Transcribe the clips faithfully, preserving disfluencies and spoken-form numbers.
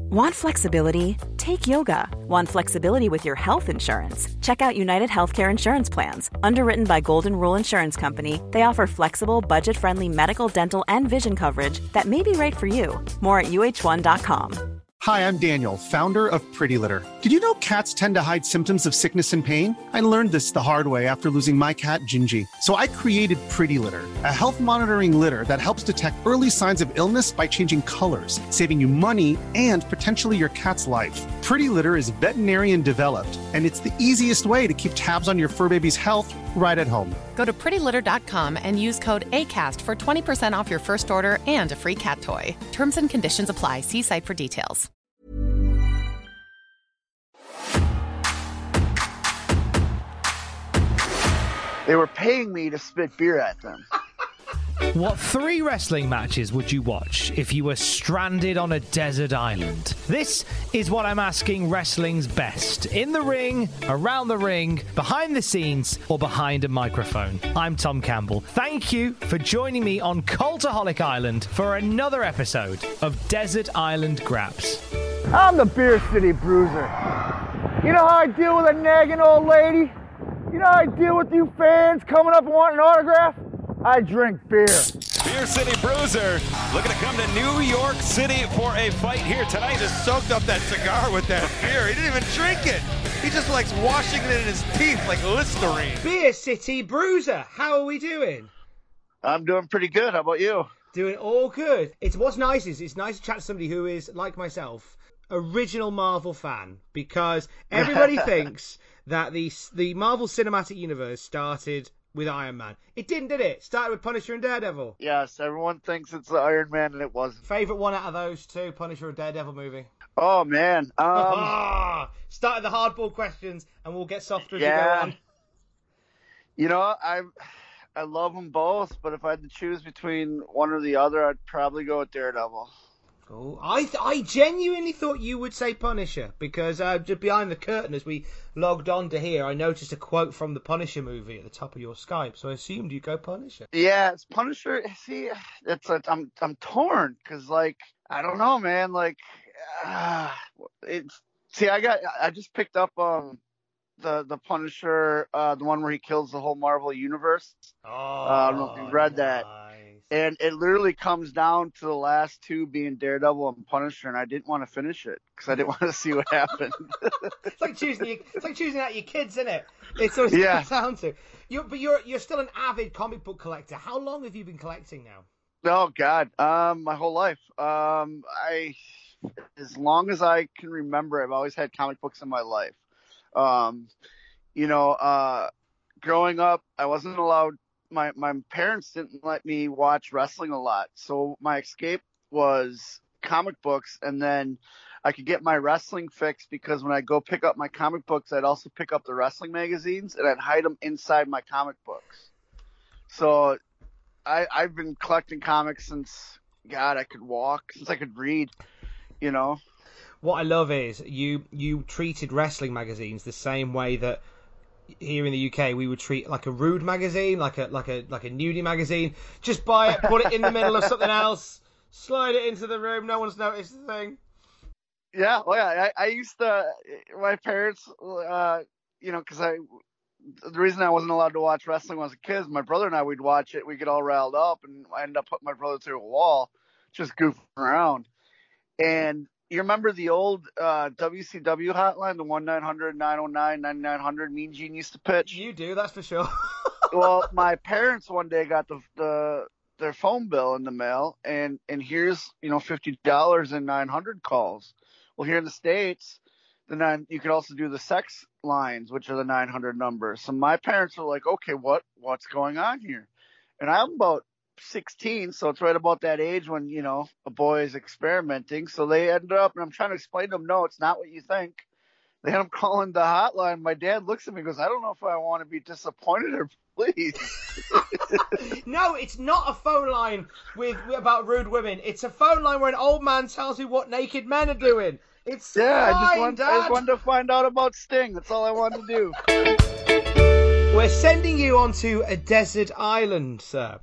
Want flexibility? Take yoga. Want flexibility with your health insurance? Check out United Healthcare Insurance Plans. Underwritten by Golden Rule Insurance Company, they offer flexible, budget-friendly medical, dental, and vision coverage that may be right for you. More at U H one dot com. Hi, I'm Daniel, founder of Pretty Litter. Did you know cats tend to hide symptoms of sickness and pain? I learned this the hard way after losing my cat, Gingy. So I created Pretty Litter, a health monitoring litter that helps detect early signs of illness by changing colors, saving you money and potentially your cat's life. Pretty Litter is veterinarian developed, and it's the easiest way to keep tabs on your fur baby's health right at home. Go to pretty litter dot com and use code ACAST for twenty percent off your first order and a free cat toy. Terms and conditions apply. See site for details. They were paying me to spit beer at them. What three wrestling matches would you watch if you were stranded on a desert island? This is what I'm asking wrestling's best. In the ring, around the ring, behind the scenes, or behind a microphone. I'm Tom Campbell. Thank you for joining me on Cultaholic Island for another episode of Desert Island Graps. I'm the Beer City Bruiser. You know how I deal with a nagging old lady? You know how I deal with you fans coming up and wanting an autograph? I drink beer. Beer City Bruiser looking to come to New York City for a fight here tonight. Just soaked up that cigar with that beer. He didn't even drink it. He just likes washing it in his teeth like Listerine. Beer City Bruiser, how are we doing? I'm doing pretty good. How about you? Doing all good. It's what's nice is it's nice to chat to somebody who is, like myself, original Marvel fan, because everybody thinks that the the Marvel Cinematic Universe started with Iron Man. It didn't, did it? Started with Punisher and Daredevil. Yes, everyone thinks it's the Iron Man, and it wasn't. Favorite one out of those two, Punisher or Daredevil movie? Oh man, um, started the hardball questions, and we'll get softer as yeah. we go on. You know, I I love them both, but if I had to choose between one or the other, I'd probably go with Daredevil. Cool. I th- I genuinely thought you would say Punisher, because uh, just behind the curtain as we logged on to here, I noticed a quote from the Punisher movie at the top of your Skype, so I assumed you'd go Punisher. Yeah, it's Punisher. See, it's a, I'm I'm torn because like I don't know, man. Like, uh, it's see, I got I just picked up um the the Punisher, uh, the one where he kills the whole Marvel universe. Oh, uh, I don't know if you read nice. that. And it literally comes down to the last two being Daredevil and Punisher, and I didn't want to finish it because I didn't want to see what happened. It's like choosing your, it's like choosing out your kids, isn't it? It's what yeah. comes down to. You, but you're you're still an avid comic book collector. How long have you been collecting now? Oh God, um, my whole life. Um, I, as long as I can remember, I've always had comic books in my life. Um, you know, uh, growing up, I wasn't allowed. My, my parents didn't let me watch wrestling a lot, so my escape was comic books, and then I could get my wrestling fix because when I go pick up my comic books, I'd also pick up the wrestling magazines, and I'd hide them inside my comic books. So I, I've been collecting comics since, God, I could walk, since I could read, you know. What I love is you you treated wrestling magazines the same way that here in the U K we would treat like a Rude magazine, like a like a like a nudie magazine. Just buy it, put it in the middle of something else, slide it into the room, no one's noticed the thing. Yeah, well, yeah, I, I used to, my parents, uh, you know, because I, the reason I wasn't allowed to watch wrestling when I was a kid, my brother and I, we'd watch it, we'd get all riled up, and I ended up putting my brother through a wall, just goofing around. And you remember the old uh, W C W hotline, the one nine hundred nine oh nine ninety-nine hundred Mean Gene used to pitch? You do, that's for sure. Well, my parents one day got the the their phone bill in the mail, and, and here's, you know, fifty dollars and nine hundred calls. Well, here in the States, the nine, you could also do the sex lines, which are the nine hundred numbers. So my parents were like, okay, what what's going on here? And I'm about sixteen, so it's right about that age when, you know, a boy is experimenting. So they ended up, and I'm trying to explain to them, no, it's not what you think. They end up calling the hotline. My dad looks at me and goes, I don't know if I want to be disappointed or pleased. No, it's not a phone line with about rude women. It's a phone line where an old man tells you what naked men are doing. It's yeah, fine, I, just want, Dad. I just wanted to find out about Sting. That's all I wanted to do. We're sending you onto a desert island, sir.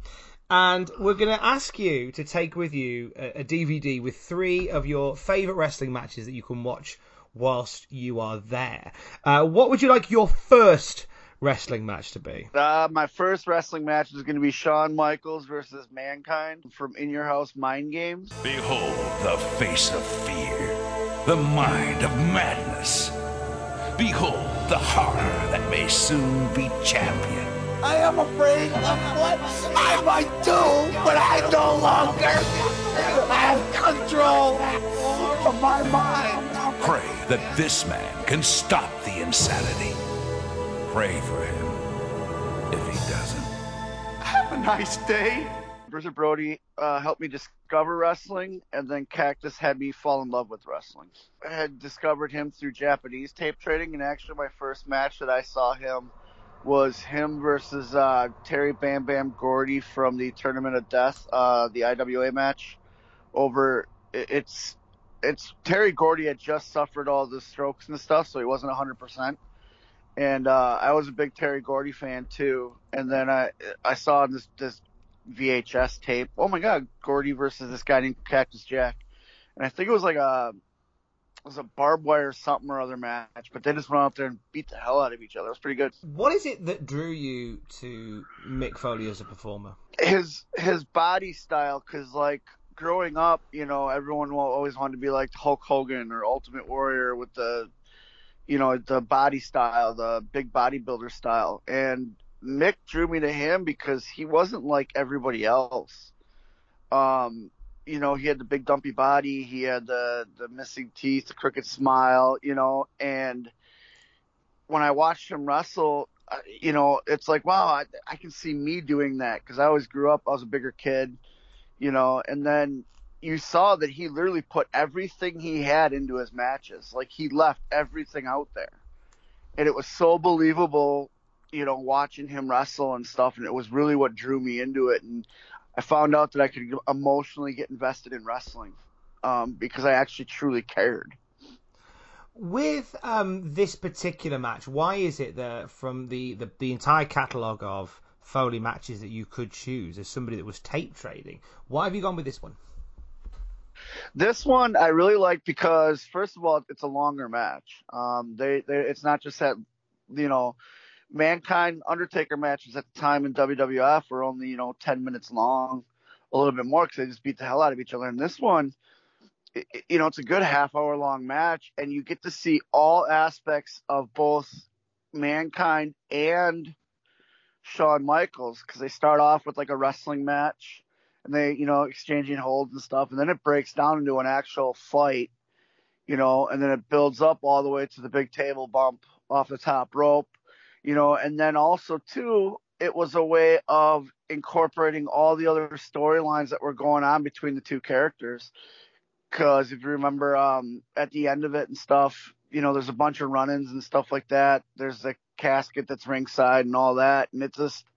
And we're going to ask you to take with you a, a D V D with three of your favourite wrestling matches that you can watch whilst you are there. Uh, what would you like your first wrestling match to be? Uh, my first wrestling match is going to be Shawn Michaels versus Mankind from In Your House Mind Games. Behold the face of fear, the mind of madness. Behold the horror that may soon be champion. I am afraid of what I might do, but I no longer have control of my mind. Pray that this man can stop the insanity. Pray for him if he doesn't. Have a nice day. Bruiser Brody uh, helped me discover wrestling, and then Cactus had me fall in love with wrestling. I had discovered him through Japanese tape trading, and actually my first match that I saw him was him versus uh, Terry Bam Bam Gordy from the Tournament of Death, uh, the I W A match. Over, it's it's Terry Gordy had just suffered all the strokes and stuff, so he wasn't one hundred percent. And uh, I was a big Terry Gordy fan too. And then I I saw this this V H S tape. Oh my God, Gordy versus this guy named Cactus Jack, and I think it was like a it was a barbed wire something or other match, but they just went out there and beat the hell out of each other. It was pretty good. What is it that drew you to Mick Foley as a performer? His his body style, because like growing up, you know, everyone always wanted to be like Hulk Hogan or Ultimate Warrior with the, you know, the body style, the big bodybuilder style, and Mick drew me to him because he wasn't like everybody else. Um, you know, he had the big dumpy body, he had the, the missing teeth, the crooked smile, you know, and when I watched him wrestle, you know, it's like, wow, I, I can see me doing that because I always grew up, I was a bigger kid, you know, and then you saw that he literally put everything he had into his matches. Like, he left everything out there. And it was so believable, you know, watching him wrestle and stuff, and it was really what drew me into it. And I found out that I could emotionally get invested in wrestling um, because I actually truly cared. With um, this particular match, why is it that from the, the, the entire catalogue of Foley matches that you could choose as somebody that was tape trading, why have you gone with this one? This one I really like because, first of all, it's a longer match. Um, they, they, it's not just that, you know, Mankind Undertaker matches at the time in W W F were only, you know, ten minutes long, a little bit more because they just beat the hell out of each other. And this one, it, you know, it's a good half hour long match, and you get to see all aspects of both Mankind and Shawn Michaels because they start off with like a wrestling match and they, you know, exchanging holds and stuff, and then it breaks down into an actual fight, you know, and then it builds up all the way to the big table bump off the top rope. You know, and then also, too, it was a way of incorporating all the other storylines that were going on between the two characters. Because if you remember um, at the end of it and stuff, you know, there's a bunch of run-ins and stuff like that. There's a casket that's ringside and all that. And it's just,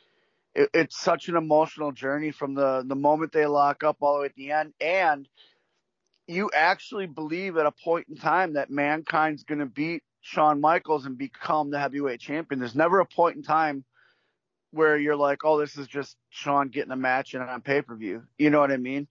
it, it's such an emotional journey from the, the moment they lock up all the way at the end. And you actually believe at a point in time that Mankind's going to beat Shawn Michaels and become the heavyweight champion. There's never a point in time where you're like, oh, this is just Shawn getting a match in on pay-per-view. You know what I mean?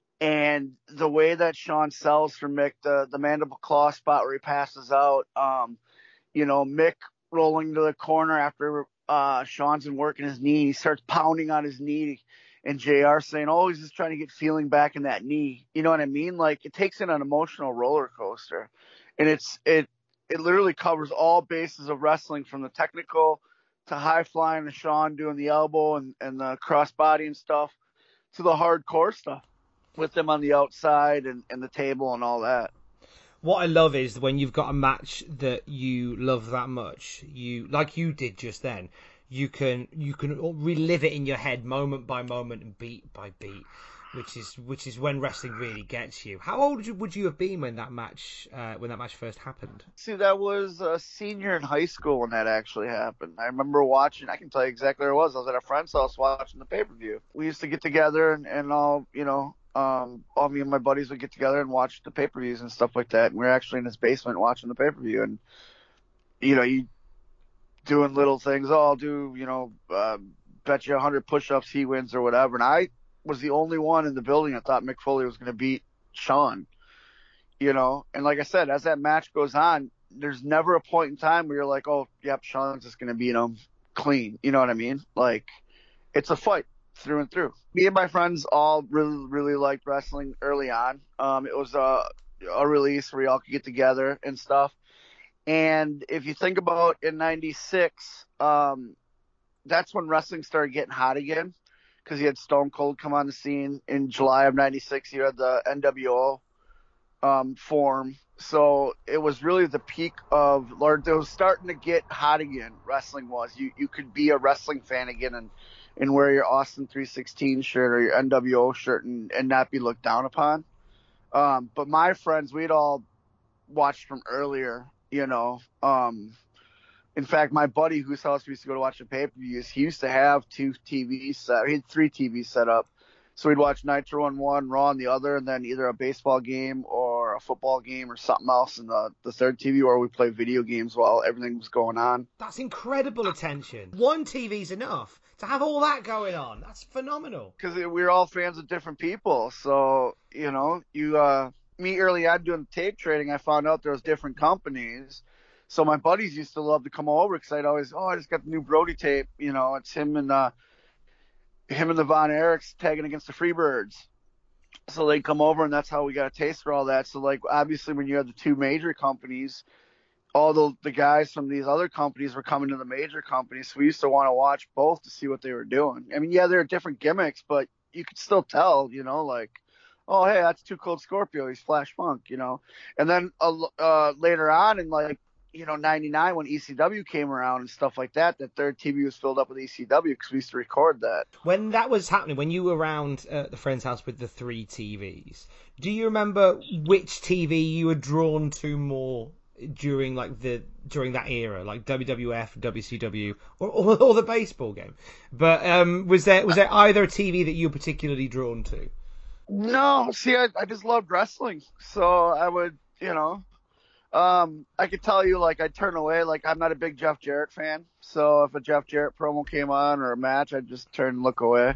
And the way that Shawn sells for Mick, the, the mandible claw spot where he passes out, um, you know, Mick rolling to the corner after uh, Shawn's been working his knee. He starts pounding on his knee, and J R saying, oh, he's just trying to get feeling back in that knee. You know what I mean? Like, it takes in an emotional roller coaster. And it's it it literally covers all bases of wrestling, from the technical to high flying to Shawn doing the elbow and, and the crossbody and stuff, to the hardcore stuff with them on the outside and, and the table and all that. What I love is when you've got a match that you love that much, you like you did just then, you can you can relive it in your head moment by moment and beat by beat, which is which is when wrestling really gets you. How old would you, would you have been when that match uh, when that match first happened? See, that was a senior in high school when that actually happened. I remember watching. I can tell you exactly where it was. I was at a friend's house watching the pay per view. We used to get together and, and all you know. Um, all me and my buddies would get together and watch the pay-per-views and stuff like that. And we were actually in his basement watching the pay-per-view, and you know, you doing little things. Oh, I'll do, you know, uh, bet you one hundred push-ups he wins or whatever. And I was the only one in the building that thought Mick Foley was going to beat Shawn, you know. And like I said, as that match goes on, there's never a point in time where you're like, oh, yep, Shawn's just going to beat him clean. You know what I mean? Like, it's a fight through and through. Me and my friends all really, really liked wrestling early on. Um, it was a, a release where we all could get together and stuff. And if you think about in ninety-six, um, that's when wrestling started getting hot again, because you had Stone Cold come on the scene in July of ninety-six. You had the N W O um, form. So it was really the peak of, Lord, it was starting to get hot again, wrestling was. You you could be a wrestling fan again and, and wear your Austin three sixteen shirt or your N W O shirt and, and not be looked down upon. Um, but my friends, we'd all watched from earlier, you know. Um, in fact, my buddy whose house we used to go to watch the pay-per-views, he used to have two T Vs set. He had three T Vs set up. So we'd watch Nitro on one, Raw on the other, and then either a baseball game or a football game or something else in the, the third T V, or we play video games while everything was going on. That's incredible attention. One T V's enough to have all that going on. That's phenomenal. Because we were all fans of different people. So, you know, you uh, me early on doing tape trading, I found out there was different companies. So my buddies used to love to come over because I'd always, oh, I just got the new Brody tape. You know, it's him and uh, him and the Von Erichs tagging against the Freebirds. So they'd come over, and that's how we got a taste for all that. So, like, obviously when you had the two major companies, all the, the guys from these other companies were coming to the major companies. So we used to want to watch both to see what they were doing. I mean, yeah, there are different gimmicks, but you could still tell, you know, like, oh, hey, that's Too Cold Scorpio. He's Flash Funk, you know. And then uh, uh, later on in, like, you know, ninety-nine when E C W came around and stuff like that, that third T V was filled up with E C W because we used to record that. When that was happening, when you were around uh, the friend's house with the three T Vs, do you remember which T V you were drawn to more during like the during that era, like W W F, W C W, or, or, or the baseball game? But um, was there was there either a T V that you were particularly drawn to? No, see, I, I just loved wrestling, so I would, you know. Um, I could tell you, like, I'd turn away. Like, I'm not a big Jeff Jarrett fan. So if a Jeff Jarrett promo came on or a match, I'd just turn and look away.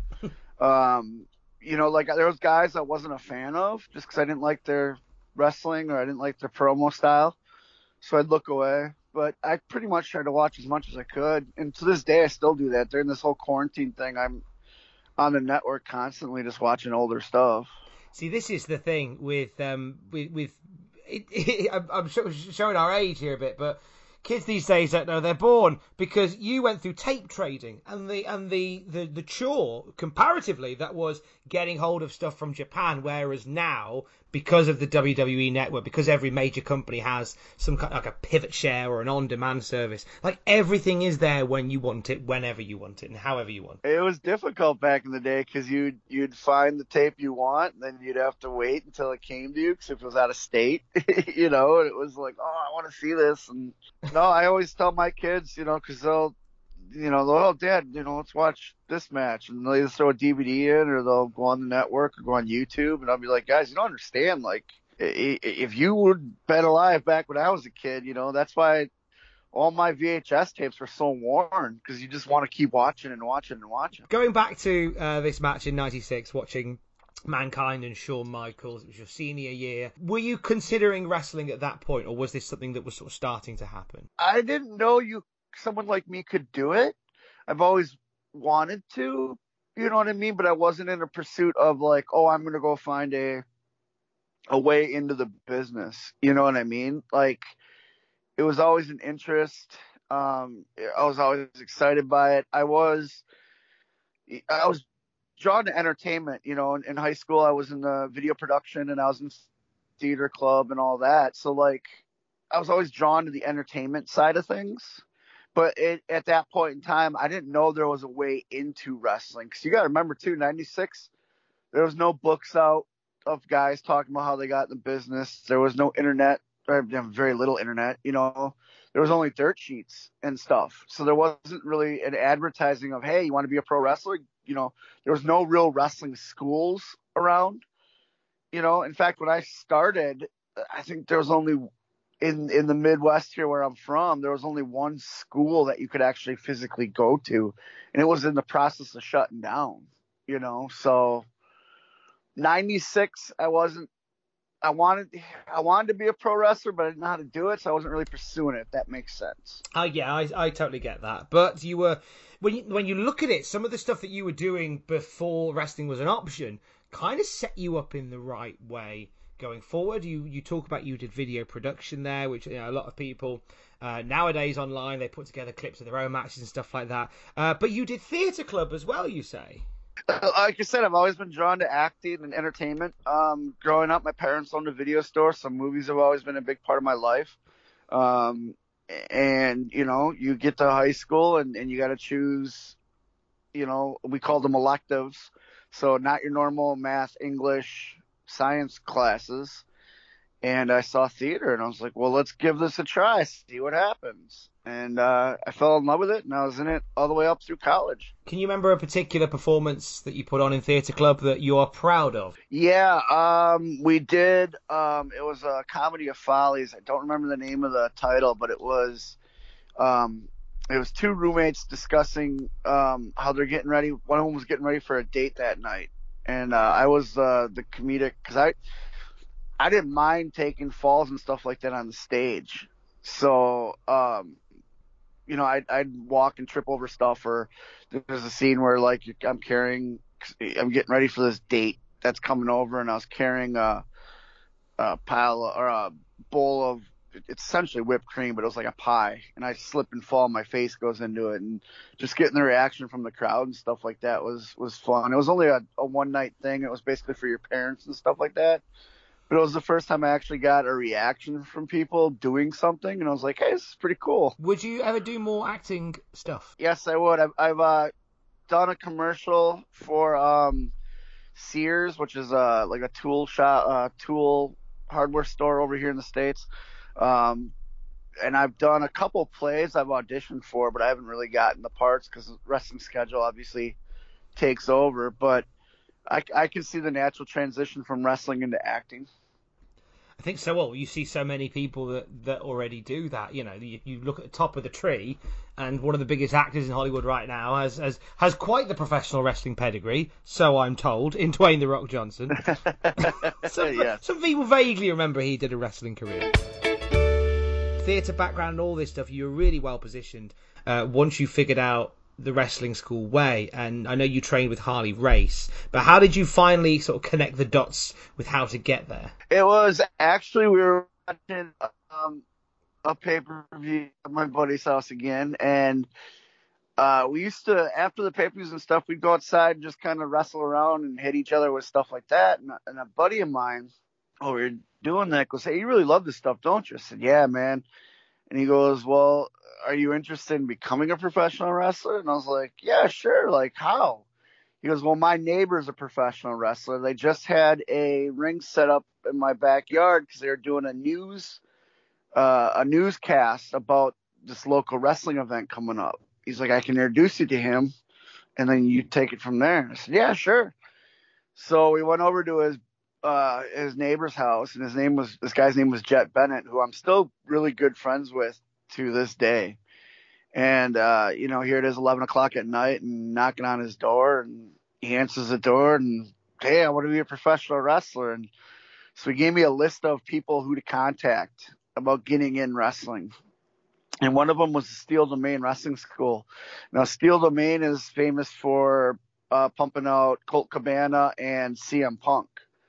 um, you know, like, there was guys I wasn't a fan of just because I didn't like their wrestling or I didn't like their promo style. So I'd look away. But I pretty much tried to watch as much as I could. And to this day, I still do that. During this whole quarantine thing, I'm on the network constantly just watching older stuff. See, this is the thing with um with with It, it, I'm showing our age here a bit, but kids these days don't know they're born because you went through tape trading and the and the, the, the chore comparatively that was getting hold of stuff from Japan, whereas now, because of the W W E network, because every major company has some kind like a pivot share or an on-demand service, like everything is there when you want it, whenever you want it, and however you want it. It was difficult back in the day because you'd you'd find the tape you want, and then you'd have to wait until it came to you because if it was out of state, you know, and it was like, oh, I want to see this. And no, I always tell my kids, you know, because they'll, you know, they'll, oh, Dad, you know, let's watch this match. And they'll either throw a D V D in or they'll go on the network or go on YouTube. And I'll be like, guys, you don't understand. Like, if you would been alive back when I was a kid, you know, that's why all my V H S tapes were so worn, because you just want to keep watching and watching and watching. Going back to uh, this match in ninety-six, watching Mankind and Shawn Michaels, it was your senior year. Were you considering wrestling at that point, or was this something that was sort of starting to happen? I didn't know you, someone like me could do it. I've always wanted to, you know what I mean? But I wasn't in a pursuit of like, oh, I'm going to go find a, a way into the business. You know what I mean? Like, it was always an interest. Um, I was always excited by it. I was, I was drawn to entertainment, you know, in, in high school, I was in the video production and I was in theater club and all that. So like, I was always drawn to the entertainment side of things. But it, at that point in time, I didn't know there was a way into wrestling. Because you got to remember, too, ninety-six, there was no books out of guys talking about how they got in the business. There was no internet, or very little internet, you know. There was only dirt sheets and stuff. So there wasn't really an advertising of, hey, you want to be a pro wrestler? You know, there was no real wrestling schools around. You know, in fact, when I started, I think there was only in in the Midwest here where I'm from, there was only one school that you could actually physically go to, and it was in the process of shutting down. You know, so ninety-six, I wasn't. I wanted I wanted to be a pro wrestler, but I didn't know how to do it, so I wasn't really pursuing it, if that makes sense. Oh, uh, yeah, I, I totally get that. But you were when you, when you look at it, some of the stuff that you were doing before wrestling was an option kind of set you up in the right way going forward. You you talk about you did video production there, which, you know, a lot of people uh, nowadays online, they put together clips of their own matches and stuff like that. Uh, but you did theatre club as well, you say? Like I said, I've always been drawn to acting and entertainment. Um, growing up, my parents owned a video store, so movies have always been a big part of my life. Um, and, you know, you get to high school and, and you got to choose, you know, we called them electives. So not your normal math, English, science classes. And I saw theater, and I was like, well, let's give this a try, see what happens. And uh, I fell in love with it, and I was in it all the way up through college. Can you remember a particular performance that you put on in theatre club that you are proud of? Yeah, um, we did. Um, it was a comedy of follies. I don't remember the name of the title, but it was um, it was two roommates discussing um, how they're getting ready. One of them was getting ready for a date that night, and uh, I was uh, the comedic, because I I didn't mind taking falls and stuff like that on the stage. So, um, you know, I'd, I'd walk and trip over stuff, or there's a scene where, like, I'm carrying, I'm getting ready for this date that's coming over, and I was carrying a, a pile of, or a bowl of, it's essentially whipped cream, but it was like a pie, and I slip and fall, my face goes into it, and just getting the reaction from the crowd and stuff like that was, was fun. It was only a, a one night thing. It was basically for your parents and stuff like that. But it was the first time I actually got a reaction from people doing something, and I was like, hey, this is pretty cool. Would you ever do more acting stuff? Yes, I would. I've, I've uh, done a commercial for um, Sears, which is uh, like a tool shop, uh, tool hardware store over here in the States. Um, and I've done a couple plays I've auditioned for, but I haven't really gotten the parts because the wrestling schedule obviously takes over. But I, I can see the natural transition from wrestling into acting. I think so. Well, you see so many people that, that already do that. You know, you, you look at the top of the tree, and one of the biggest actors in Hollywood right now has has, has quite the professional wrestling pedigree, so I'm told, in Dwayne "The Rock" Johnson. some, yeah. some people vaguely remember he did a wrestling career. Theatre background and all this stuff, you were really well positioned uh, once you figured out the wrestling school way, and I know you trained with Harley Race, but how did you finally sort of connect the dots with how to get there? It was actually, we were watching um, a pay-per-view at my buddy's house again, and uh, we used to, after the pay-per-views and stuff, we'd go outside and just kind of wrestle around and hit each other with stuff like that, and, and a buddy of mine, oh, we were doing that, goes, hey, you really love this stuff, don't you? I said, yeah, man. And he goes, well, are you interested in becoming a professional wrestler? And I was like, yeah, sure. Like, how? He goes, well, my neighbor's a professional wrestler. They just had a ring set up in my backyard because they were doing a news, uh, a newscast about this local wrestling event coming up. He's like, I can introduce you to him, and then you take it from there. I said, yeah, sure. So we went over to his uh, his neighbor's house, and his name was this guy's name was Jet Bennett, who I'm still really good friends with to this day. And, uh, you know, here it is eleven o'clock at night and knocking on his door, and he answers the door and, hey, I want to be a professional wrestler. And so he gave me a list of people who to contact about getting in wrestling. And one of them was the Steel Domain Wrestling School. Now, Steel Domain is famous for uh, pumping out Colt Cabana and C M Punk.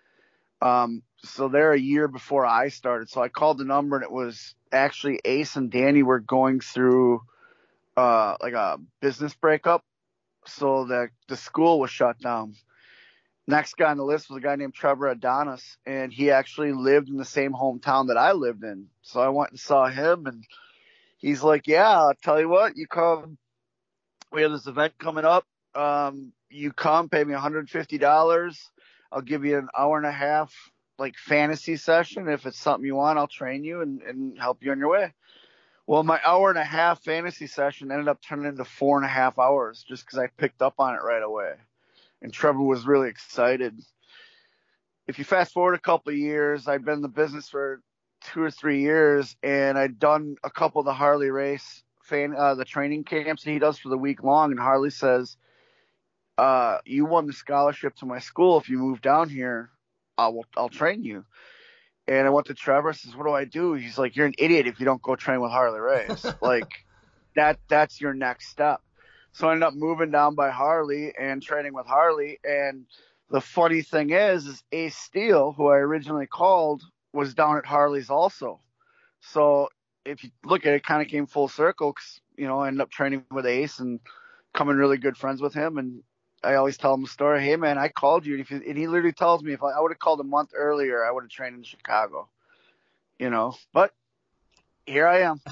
Um, so they're a year before I started. So I called the number, and it was actually Ace and Danny were going through uh, like a business breakup. So the the school was shut down. Next guy on the list was a guy named Trevor Adonis, and he actually lived in the same hometown that I lived in. So I went and saw him, and he's like, yeah, I'll tell you what, you come, we have this event coming up. Um, you come, pay me one hundred fifty dollars. I'll give you an hour and a half, like, fantasy session. If it's something you want, I'll train you and, and help you on your way. Well, my hour and a half fantasy session ended up turning into four and a half hours just because I picked up on it right away. And Trevor was really excited. If you fast forward a couple of years, I'd been in the business for two or three years, and I'd done a couple of the Harley race fan, uh, the training camps that he does for the week long. And Harley says, uh, you won the scholarship to my school. If you move down here, I'll, I'll train you. And I went to Trevor. I says, what do I do? He's like, you're an idiot if you don't go train with Harley Race. Like that, that's your next step. So I ended up moving down by Harley and training with Harley. And the funny thing is, is Ace Steele, who I originally called, was down at Harley's also. So if you look at it, it kind of came full circle. 'Cause, you know, I ended up training with Ace and becoming really good friends with him. And I always tell him the story. Hey man, I called you. And, if you, and he literally tells me if I, I would have called a month earlier, I would have trained in Chicago, you know, but here I am.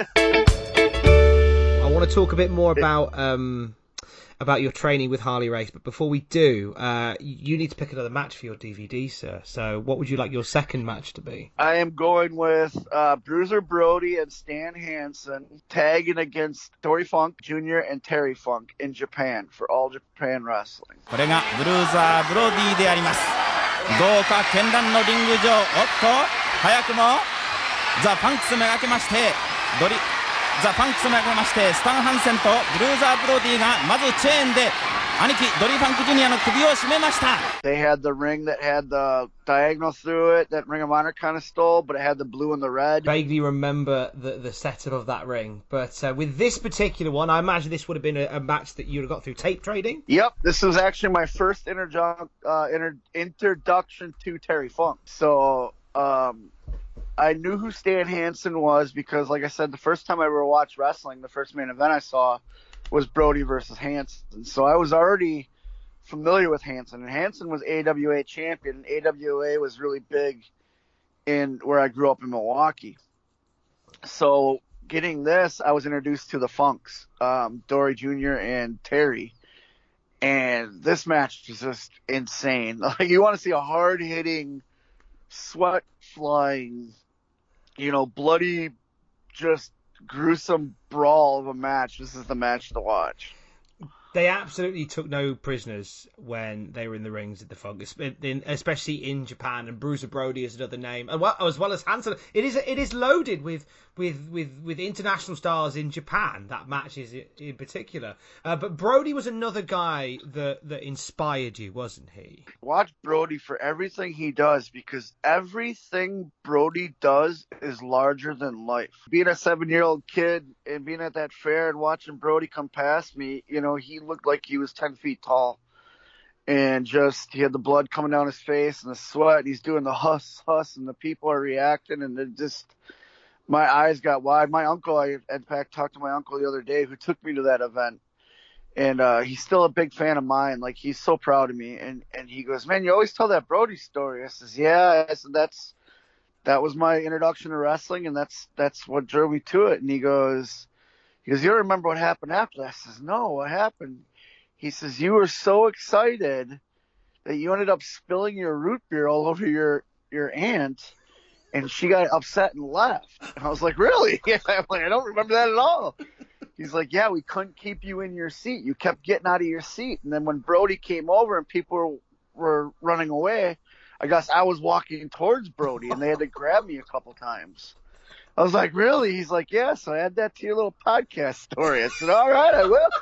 I want to talk a bit more about, um, about your training with Harley Race, but before we do, uh, you need to pick another match for your D V D, sir. So what would you like your second match to be? I am going with uh, Bruiser Brody and Stan Hansen tagging against Dory Funk Junior and Terry Funk in Japan for All Japan Wrestling. これがブルーザーブロディであります。豪華絢爛のリング上、おっと早くもザ・ファンクスめがけましてドリザ・ファンクスめがけましてスタン・ハンセンとブルーザー・ブロディがまずチェーンで兄貴ドリー・ファンク・ジュニアの首を絞めました。 They had the ring that had the diagonal through it that Ring of Honor kind of stole, but it had the blue and the red. Vaguely remember the, the setup of that ring, but uh, with this particular one, I imagine this would have been a, a match that you would have got through tape trading? Yep, this was actually my first interjo- uh, inter- introduction to Terry Funk. So, um... I knew who Stan Hansen was because, like I said, the first time I ever watched wrestling, the first main event I saw was Brody versus Hansen. So I was already familiar with Hansen. And Hansen was A W A champion, and A W A was really big in where I grew up in Milwaukee. So getting this, I was introduced to the Funks, um, Dory Junior and Terry. And this match was just insane. Like, you want to see a hard-hitting, sweat-flying, you know, bloody, just gruesome brawl of a match. This is the match to watch. They absolutely took no prisoners when they were in the rings at the Funk, especially in Japan. And Bruiser Brody is another name, as well as Hansen. It is it is loaded with with with, with international stars in Japan. That match is in particular. Uh, but Brody was another guy that that inspired you, wasn't he? Watch Brody for everything he does, because everything Brody does is larger than life. Being a seven-year-old kid and being at that fair and watching Brody come past me, you know, he looked like he was ten feet tall, and just he had the blood coming down his face and the sweat, and he's doing the huss huss, and the people are reacting, and it just, my eyes got wide. My uncle, I in fact talked to my uncle the other day who took me to that event, and uh he's still a big fan of mine. Like, he's so proud of me, and and he goes, man, you always tell that Brody story. I says, yeah. I said, that's that was my introduction to wrestling, and that's that's what drove me to it. And he goes He goes, you don't remember what happened after that? I says, no, what happened? He says, you were so excited that you ended up spilling your root beer all over your, your aunt, and she got upset and left. And I was like, really? Yeah, I'm like, I don't remember that at all. He's like, yeah, we couldn't keep you in your seat. You kept getting out of your seat. And then when Brody came over and people were, were running away, I guess I was walking towards Brody, and they had to grab me a couple times. I was like, really? He's like, yeah, so add that to your little podcast story. I said, all right, I will.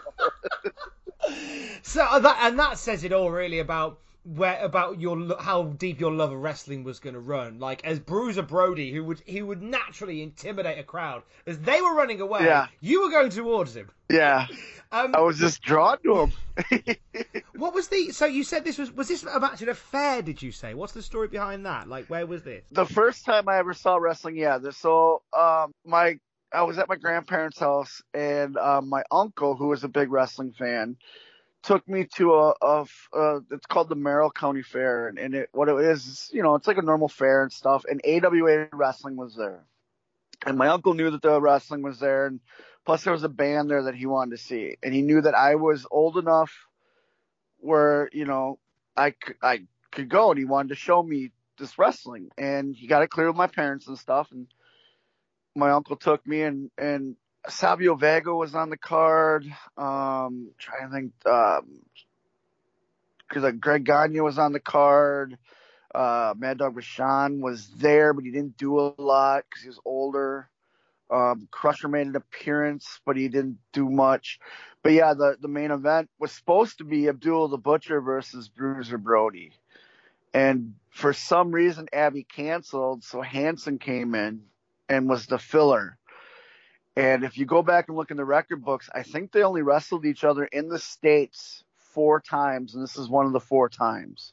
So that, and that says it all, really, about where about your how deep your love of wrestling was going to run. Like, as Bruiser Brody, who would he would naturally intimidate a crowd, as they were running away, yeah. you were going towards him. Yeah, um, I was just drawn to him. What was the? So you said this was was this a match at a fair? Did you say? What's the story behind that? Like, where was this? The first time I ever saw wrestling, yeah. So um, my I was at my grandparents' house, and um, my uncle, who was a big wrestling fan, took me to a, a, a it's called the Merrill County Fair, and, and it, what it is, you know, it's like a normal fair and stuff, and A W A wrestling was there, and my uncle knew that the wrestling was there, and plus there was a band there that he wanted to see, and he knew that I was old enough where, you know, I, I could go, and he wanted to show me this wrestling, and he got it clear with my parents and stuff, and my uncle took me, and, and Savio Vega was on the card. Um, trying to think, um, because like Greg Gagne was on the card. Uh, Mad Dog Vachon was there, but he didn't do a lot because he was older. Um, Crusher made an appearance, but he didn't do much. But yeah, the, the main event was supposed to be Abdul the Butcher versus Bruiser Brody. And for some reason, Abby canceled, so Hanson came in and was the filler. And if you go back and look in the record books, I think they only wrestled each other in the States four times, and this is one of the four times.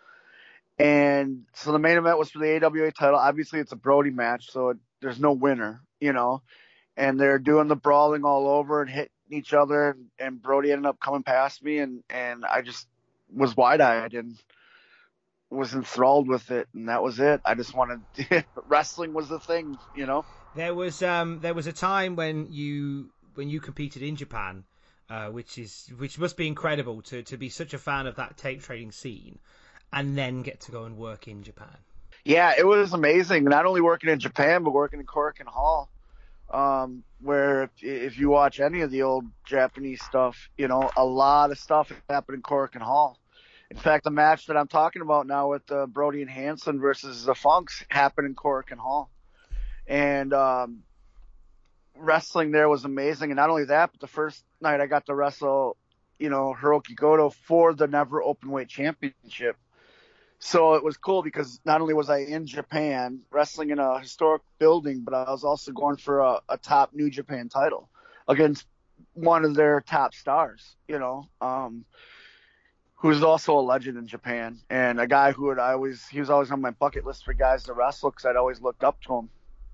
And so the main event was for the A W A title. Obviously, it's a Brody match, so it, there's no winner, you know. And they're doing the brawling all over and hitting each other, and, and Brody ended up coming past me, and, and I just was wide-eyed and was enthralled with it, and that was it. I just wanted wrestling was the thing, you know. There was um there was a time when you when you competed in Japan, uh, which is which must be incredible to to be such a fan of that tape trading scene, and then get to go and work in Japan. Yeah, it was amazing. Not only working in Japan, but working in Korakuen Hall, um, where if, if you watch any of the old Japanese stuff, you know, a lot of stuff happened in Korakuen Hall. In fact, the match that I'm talking about now with uh, Brody and Hanson versus the Funks happened in Korakuen Hall. And um, wrestling there was amazing. And not only that, but the first night I got to wrestle, you know, Hiroki Goto for the Never Openweight Championship. So it was cool because not only was I in Japan wrestling in a historic building, but I was also going for a, a top New Japan title against one of their top stars, you know, um, who's also a legend in Japan, and a guy who would I always, he was always on my bucket list for guys to wrestle because I'd always looked up to him.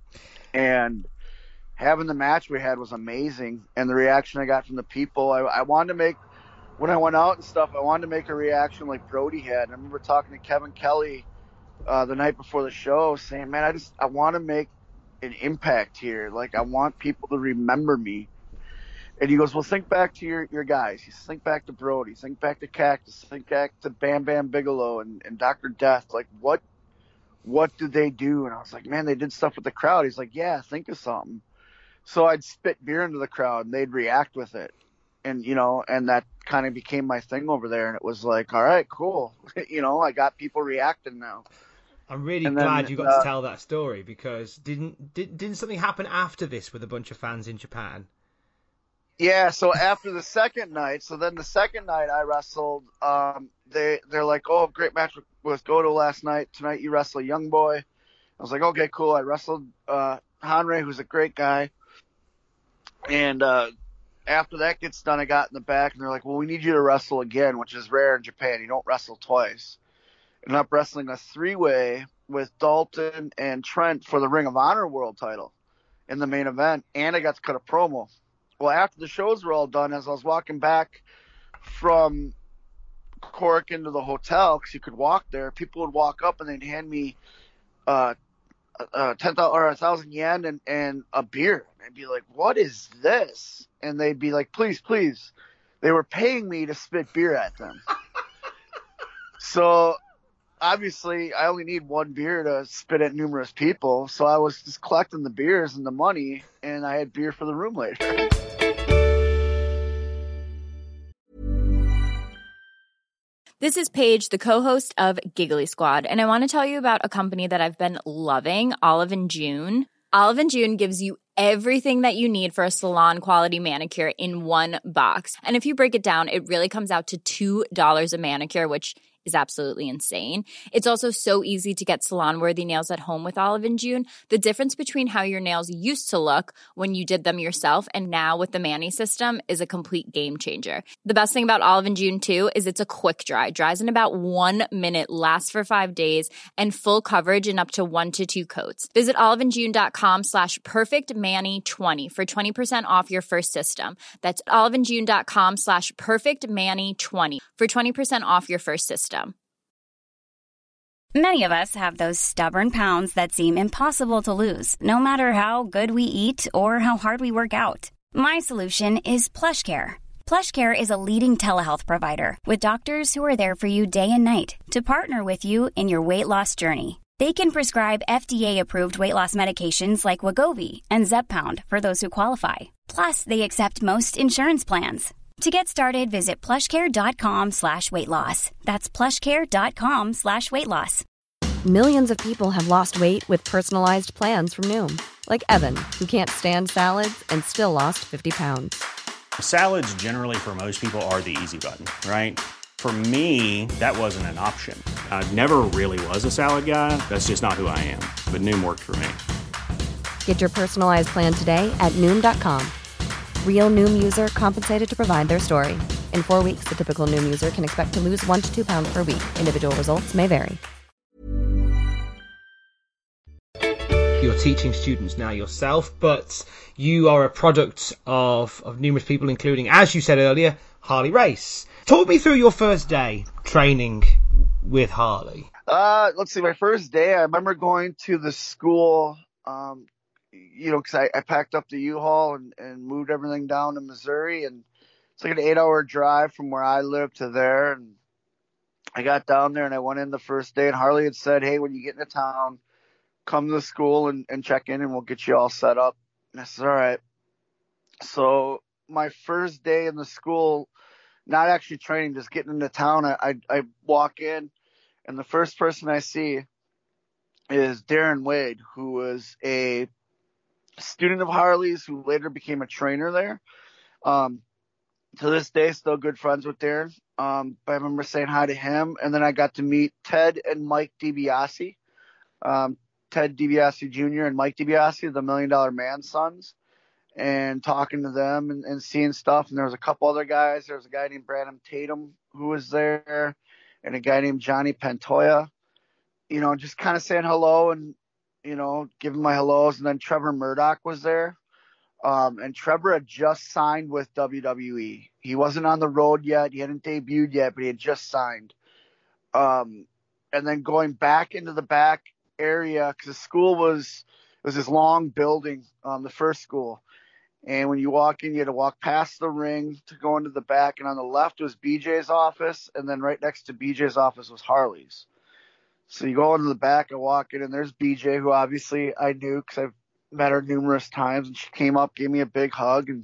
And having the match we had was amazing, and the reaction I got from the people, I, I wanted to make, when I went out and stuff, I wanted to make a reaction like Brody had. And I remember talking to Kevin Kelly uh, the night before the show, saying, man, I just, I want to make an impact here. Like, I want people to remember me. And he goes, well, think back to your, your guys. He says, think back to Brody, think back to Cactus, think back to Bam Bam Bigelow and, and Doctor Death. Like, what what did they do? And I was like, man, they did stuff with the crowd. He's like, yeah, think of something. So I'd spit beer into the crowd, and they'd react with it. And, you know, and that kind of became my thing over there. And it was like, all right, cool. you know, I got people reacting now. I'm really and glad then, you got uh, to tell that story, because didn't did, didn't something happen after this with a bunch of fans in Japan? Yeah, so after the second night, so then the second night I wrestled, um, they, they're like, oh, great match with Goto last night. Tonight you wrestle Young Boy. I was like, okay, cool. I wrestled uh, Hanrei, who's a great guy. And uh, after that gets done, I got in the back, and they're like, well, we need you to wrestle again, which is rare in Japan. You don't wrestle twice. And I'm wrestling a three-way with Dalton and Trent for the Ring of Honor World title in the main event, and I got to cut a promo. Well, after the shows were all done, as I was walking back from Cork into the hotel, because you could walk there, people would walk up and they'd hand me uh, uh, ten thousand or a thousand yen and, and a beer. And I'd be like, "What is this?" And they'd be like, "Please, please." They were paying me to spit beer at them. So obviously, I only need one beer to spit at numerous people. So I was just collecting the beers and the money, and I had beer for the room later. This is Paige, the co-host of Giggly Squad, and I want to tell you about a company that I've been loving, Olive and June. Olive and June gives you everything that you need for a salon-quality manicure in one box. And if you break it down, it really comes out to two dollars a manicure, which is absolutely insane. It's also so easy to get salon-worthy nails at home with Olive and June. The difference between how your nails used to look when you did them yourself and now with the Mani system is a complete game changer. The best thing about Olive and June, too, is it's a quick dry. Dries in about one minute, lasts for five days, and full coverage in up to one to two coats. Visit oliveandjune.com slash perfectmani20 for twenty percent off your first system. That's oliveandjune.com slash perfectmani20 for twenty percent off your first system. Many of us have those stubborn pounds that seem impossible to lose, no matter how good we eat or how hard we work out. My solution is PlushCare. PlushCare is a leading telehealth provider with doctors who are there for you day and night to partner with you in your weight loss journey. They can prescribe F D A-approved weight loss medications like Wegovy and Zepbound for those who qualify. Plus, they accept most insurance plans. To get started, visit plushcare.com slash weight loss. That's plushcare.com slash weight loss. Millions of people have lost weight with personalized plans from Noom. Like Evan, who can't stand salads and still lost fifty pounds. Salads generally for most people are the easy button, right? For me, that wasn't an option. I never really was a salad guy. That's just not who I am. But Noom worked for me. Get your personalized plan today at Noom dot com. Real Noom user compensated to provide their story. In four weeks, the typical Noom user can expect to lose one to two pounds per week. Individual results may vary. You're teaching students now yourself, but you are a product of, of numerous people, including, as you said earlier, Harley Race. Talk me through your first day training with Harley. Uh, let's see, my first day, I remember going to the school, um, you know, because I, I packed up the U-Haul and, and moved everything down to Missouri, and it's like an eight-hour drive from where I live to there, and I got down there and I went in the first day, and Harley had said, hey, when you get into town, come to the school and, and check in and we'll get you all set up. And I said, all right. So my first day in the school, not actually training, just getting into town, I, I, I walk in and the first person I see is Darren Wade, who was a student of Harley's who later became a trainer there. Um, to this day, still good friends with Darren. Um, but I remember saying hi to him. And then I got to meet Ted and Mike DiBiase. Um, Ted DiBiase Junior and Mike DiBiase, the Million Dollar Man sons, and talking to them and, and seeing stuff. And there was a couple other guys. There was a guy named Brandon Tatum who was there and a guy named Johnny Pantoja, you know, just kind of saying hello and, you know, giving my hellos. And then Trevor Murdoch was there. Um, and Trevor had just signed with W W E. He wasn't on the road yet. He hadn't debuted yet, but he had just signed. Um, and then going back into the back area, because the school was was this long building, um, the first school, and when you walk in, you had to walk past the ring to go into the back, and on the left was B J's office, and then right next to B J's office was Harley's. So you go into the back and walk in, and there's B J, who obviously I knew because I've met her numerous times, and she came up, gave me a big hug, and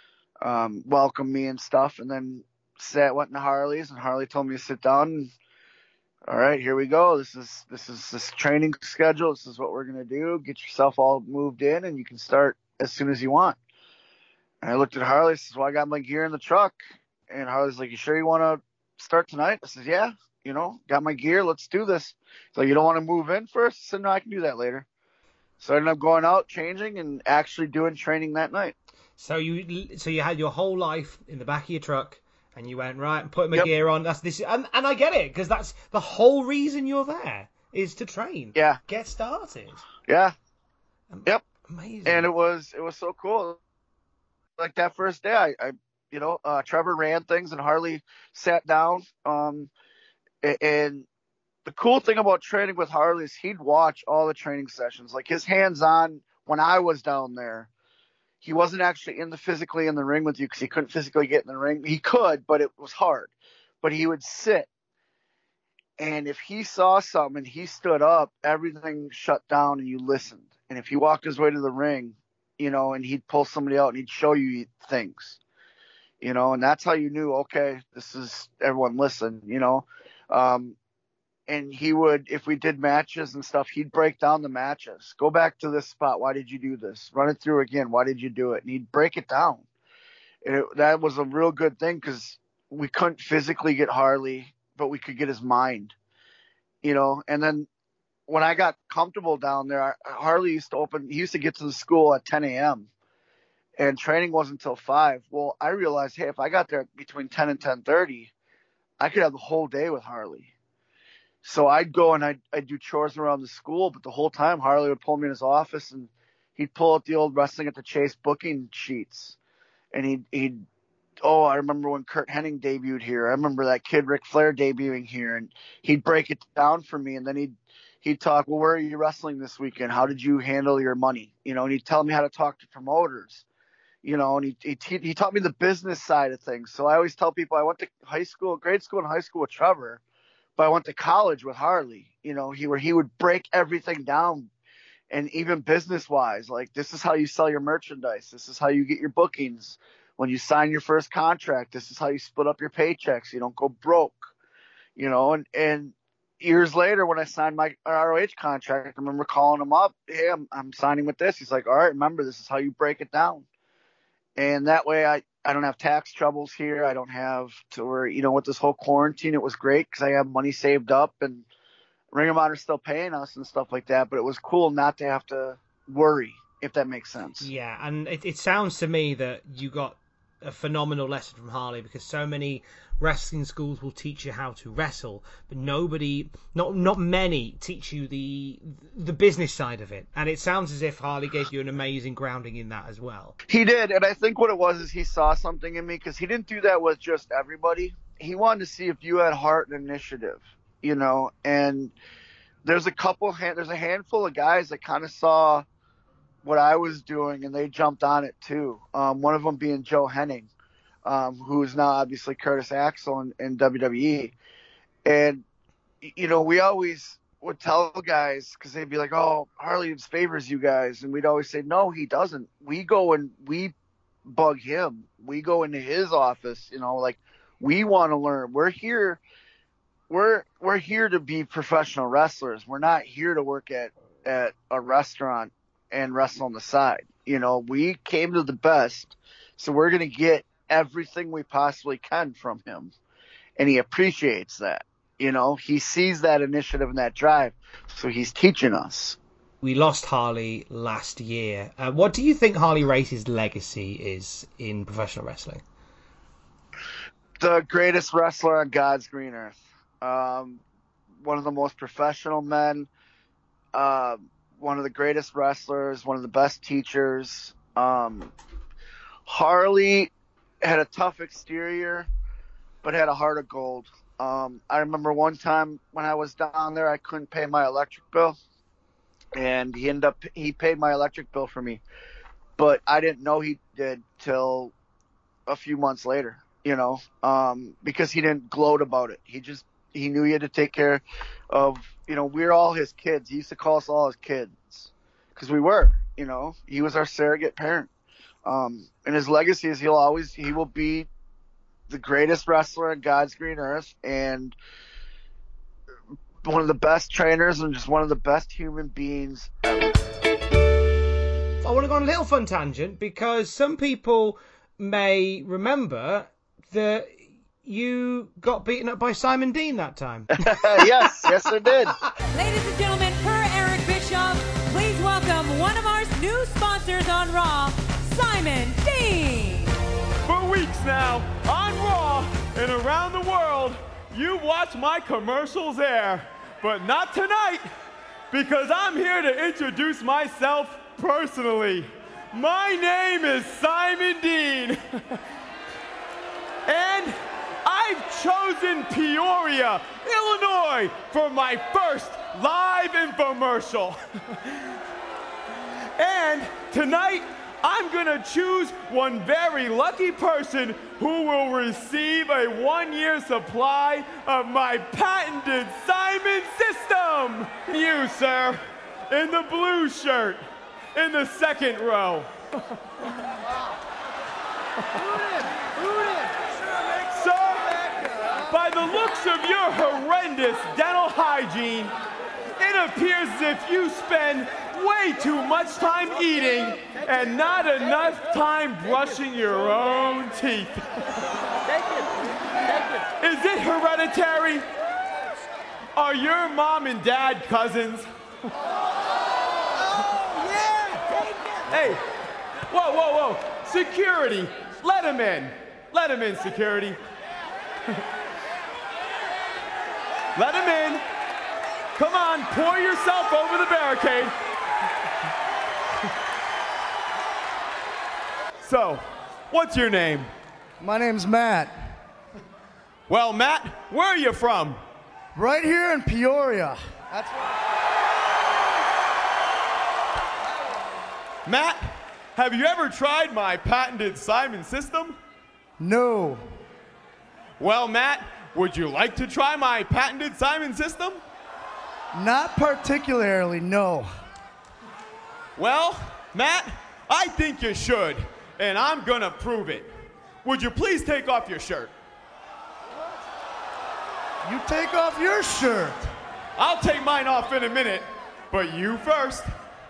um, welcomed me and stuff, and then sat, went into Harley's, and Harley told me to sit down. And, all right, here we go. This is this is this training schedule. This is what we're gonna do. Get yourself all moved in, and you can start as soon as you want. And I looked at Harley. I says, "Well, I got my gear in the truck." And Harley's like, "You sure you want to start tonight?" I says, "Yeah. You know, got my gear. Let's do this." So you don't want to move in first? I said, "No, I can do that later." So I ended up going out, changing, and actually doing training that night. So you so you had your whole life in the back of your truck. And you went, right, and put my Yep. gear on. That's this, and, and I get it, because that's the whole reason you're there, is to train. Yeah. Get started. Yeah. Yep. Amazing. And it was it was so cool. Like that first day, I, I you know, uh, Trevor ran things and Harley sat down. Um, a- and the cool thing about training with Harley is he'd watch all the training sessions. Like his hands on when I was down there. He wasn't actually in the physically in the ring with you because he couldn't physically get in the ring. He could, but it was hard. But he would sit. And if he saw something and he stood up, everything shut down and you listened. And if he walked his way to the ring, you know, and he'd pull somebody out and he'd show you things, you know, and that's how you knew, okay, this is everyone listen, you know. Um, and he would, if we did matches and stuff, he'd break down the matches. Go back to this spot. Why did you do this? Run it through again. Why did you do it? And he'd break it down. And it, that was a real good thing because we couldn't physically get Harley, but we could get his mind, you know. And then when I got comfortable down there, Harley used to open, he used to get to the school at ten a.m. and training wasn't until five. Well, I realized, hey, if I got there between ten and ten thirty, I could have the whole day with Harley. So I'd go and I'd, I'd do chores around the school, but the whole time Harley would pull me in his office and he'd pull out the old Wrestling at the Chase booking sheets. And he'd, he'd, oh, I remember when Kurt Hennig debuted here. I remember that kid Ric Flair debuting here. And he'd break it down for me. And then he'd, he'd talk, well, where are you wrestling this weekend? How did you handle your money? You know, and he'd tell me how to talk to promoters. You know, and he, he, he taught me the business side of things. So I always tell people I went to high school, grade school and high school with Trevor. But I went to college with Harley, you know, he where he would break everything down, and even business wise, like this is how you sell your merchandise. This is how you get your bookings. When you sign your first contract, this is how you split up your paychecks. You don't go broke, you know, and, and years later, when I signed my R O H contract, I remember calling him up. Hey, I'm, I'm signing with this. He's like, all right, remember, this is how you break it down. And that way I, I don't have tax troubles here. I don't have to worry, you know, with this whole quarantine, it was great because I have money saved up and Ring of Honor still paying us and stuff like that. But it was cool not to have to worry, if that makes sense. Yeah, and it, it sounds to me that you got a phenomenal lesson from Harley, because so many wrestling schools will teach you how to wrestle, but nobody, not not many, teach you the the business side of it. And it sounds as if Harley gave you an amazing grounding in that as well. He did, and I think what it was is he saw something in me, because he didn't do that with just everybody. He wanted to see if you had heart and initiative, you know. And there's a couple, there's a handful of guys that kind of saw what I was doing, and they jumped on it too. Um, one of them being Joe Henning, um, who is now obviously Curtis Axel in, in W W E. And, you know, we always would tell guys, because they'd be like, oh, Harley favors you guys. And we'd always say, no, he doesn't. We go and we bug him. We go into his office, you know, like, we want to learn. We're here. We're, we're here to be professional wrestlers. We're not here to work at, at a restaurant and wrestle on the side. You know, we came to the best, so we're going to get everything we possibly can from him. And he appreciates that. You know, he sees that initiative and that drive, so he's teaching us. We lost Harley last year. Uh, what do you think Harley Race's legacy is in professional wrestling? The greatest wrestler on God's green earth. Um, one of the most professional men. Uh, one of the greatest wrestlers, one of the best teachers. Um, Harley had a tough exterior, but had a heart of gold. Um, I remember one time when I was down there, I couldn't pay my electric bill, and he ended up, he paid my electric bill for me, but I didn't know he did till a few months later, you know, um, because he didn't gloat about it. He just, he knew he had to take care of, you know, we were all his kids. He used to call us all his kids because we were, you know, he was our surrogate parent. Um, and his legacy is he'll always, he will be the greatest wrestler on God's green earth, and one of the best trainers and just one of the best human beings ever. I want to go on a little fun tangent, because some people may remember that you got beaten up by Simon Dean that time. yes, yes I did. Ladies and gentlemen, per Eric Bischoff, please welcome one of our new sponsors on Raw, Simon Dean. For weeks now, on Raw and around the world, you watch my commercials air, but not tonight, because I'm here to introduce myself personally. My name is Simon Dean, and I've chosen Peoria, Illinois, for my first live infomercial. And tonight, I'm gonna choose one very lucky person who will receive a one-year supply of my patented Simon system. You, sir, in the blue shirt, in the second row. Sir, by the looks of your horrendous dental hygiene, it appears as if you spend way too much time eating and not enough time brushing your own teeth. Is it hereditary? Are your mom and dad cousins? Hey, whoa, whoa, whoa. Security, let him in. Let him in, security. Let him in. Come on, pour yourself over the barricade. So, what's your name? My name's Matt. Well, Matt, where are you from? Right here in Peoria. That's Matt, have you ever tried my patented Simon system? No. Well, Matt, would you like to try my patented Simon system? Not particularly, no. Well, Matt, I think you should, and I'm gonna prove it. Would you please take off your shirt? You take off your shirt. I'll take mine off in a minute, but you first.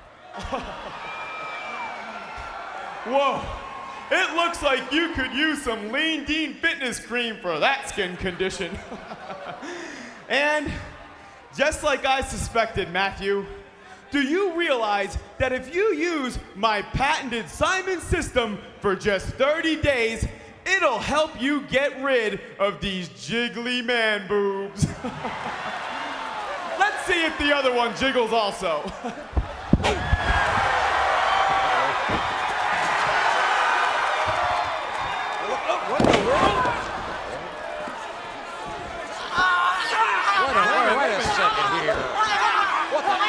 Whoa, it looks like you could use some Lean Dean fitness cream for that skin condition. And just like I suspected, Matthew, do you realize that if you use my patented Simon system for just thirty days, it'll help you get rid of these jiggly man boobs? Let's see if the other one jiggles also. What in the world? Wait a, wait, wait a second here. What the?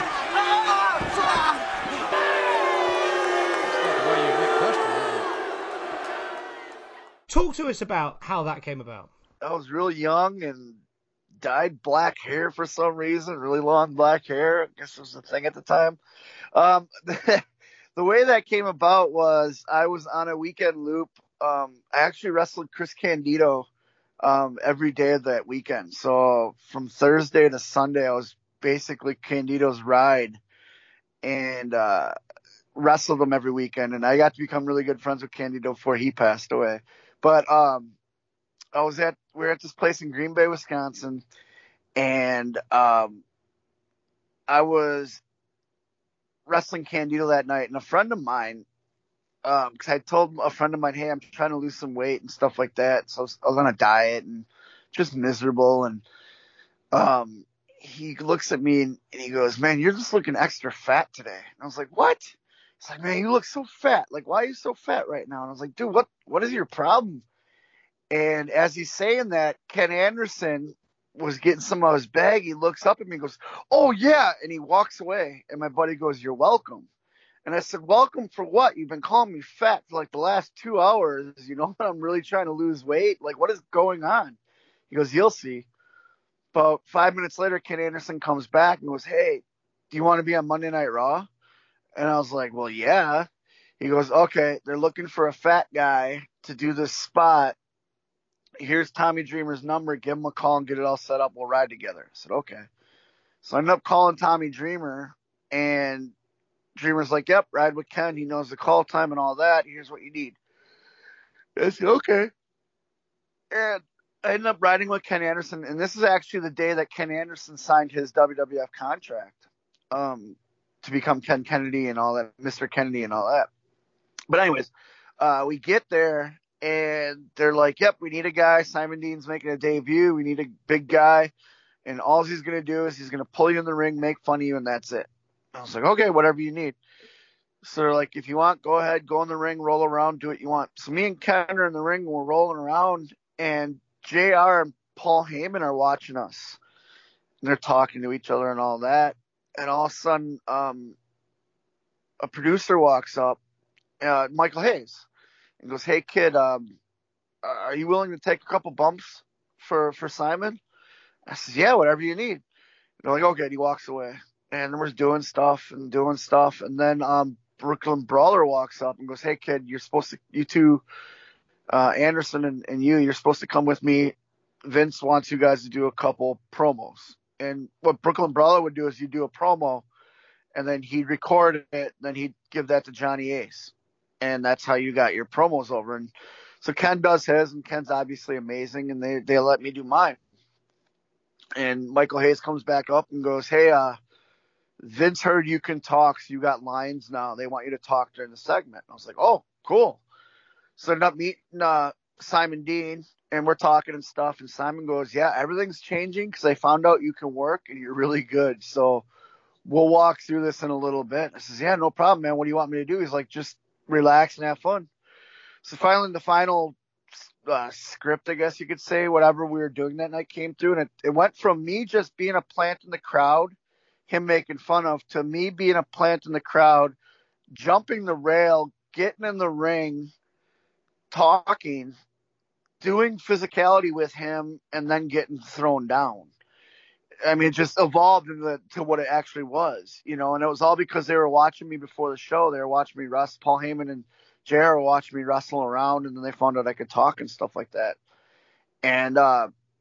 Talk to us about how that came about. I was real young and dyed black hair for some reason, really long black hair. I guess it was the thing at the time. Um, the, the way that came about was I was on a weekend loop. Um, I actually wrestled Chris Candido um, every day of that weekend. So from Thursday to Sunday, I was basically Candido's ride and uh, wrestled him every weekend. And I got to become really good friends with Candido before he passed away. But um, I was at we were at this place in Green Bay, Wisconsin, and um, I was wrestling Candido that night, and a friend of mine, because um, I told a friend of mine, hey, I'm trying to lose some weight and stuff like that, so I was, I was on a diet and just miserable, and um, he looks at me and, and he goes, man, you're just looking extra fat today. And I was like, what? He's like, man, you look so fat. Like, why are you so fat right now? And I was like, dude, what what is your problem? And as he's saying that, Ken Anderson was getting some of his bag. He looks up at me and goes, oh, yeah. And he walks away. And my buddy goes, you're welcome. And I said, welcome for what? You've been calling me fat for like the last two hours. You know, I'm really trying to lose weight. Like, what is going on? He goes, you'll see. About five minutes later, Ken Anderson comes back and goes, hey, do you want to be on Monday Night Raw? And I was like, well, yeah. He goes, okay, they're looking for a fat guy to do this spot. Here's Tommy Dreamer's number. Give him a call and get it all set up. We'll ride together. I said, okay. So I ended up calling Tommy Dreamer, and Dreamer's like, yep, ride with Ken. He knows the call time and all that. Here's what you need. I said, okay. And I ended up riding with Ken Anderson, and this is actually the day that Ken Anderson signed his W W F contract um, to become Ken Kennedy and all that, Mister Kennedy and all that. But anyways, uh, we get there, and they're like, yep, we need a guy. Simon Dean's making a debut. We need a big guy. And all he's going to do is he's going to pull you in the ring, make fun of you, and that's it. I was like, okay, whatever you need. So they're like, if you want, go ahead, go in the ring, roll around, do what you want. So me and Ken are in the ring, and we're rolling around, and J R and Paul Heyman are watching us. And they're talking to each other and all that. And all of a sudden, um, a producer walks up, uh, Michael Hayes, and goes, hey, kid, um, are you willing to take a couple bumps for, for Simon? I said, yeah, whatever you need. And they're like, okay. And he walks away. And then we're doing stuff and doing stuff. And then um, Brooklyn Brawler walks up and goes, hey, kid, you're supposed to, you two, uh, Anderson and, and you, you're supposed to come with me. Vince wants you guys to do a couple promos. And what Brooklyn Brawler would do is you do a promo, and then he'd record it, and then he'd give that to Johnny Ace. And that's how you got your promos over. And so Ken does his, and Ken's obviously amazing, and they, they let me do mine. And Michael Hayes comes back up and goes, hey, uh, Vince heard you can talk, so you got lines now. They want you to talk during the segment. And I was like, oh, cool. So I ended up meeting uh, Simon Dean, and we're talking and stuff. And Simon goes, yeah, everything's changing because I found out you can work and you're really good. So we'll walk through this in a little bit. I says, yeah, no problem, man. What do you want me to do? He's like, just relax and have fun. So finally, the final uh, script, I guess you could say, whatever we were doing that night came through. And it, it went from me just being a plant in the crowd, him making fun of, to me being a plant in the crowd, jumping the rail, getting in the ring, talking, doing physicality with him, and then getting thrown down. I mean, it just evolved into to what it actually was, you know, and it was all because they were watching me before the show. They were watching me wrestle. Paul Heyman and J R were watching me wrestle around, and then they found out I could talk and stuff like that. And uh,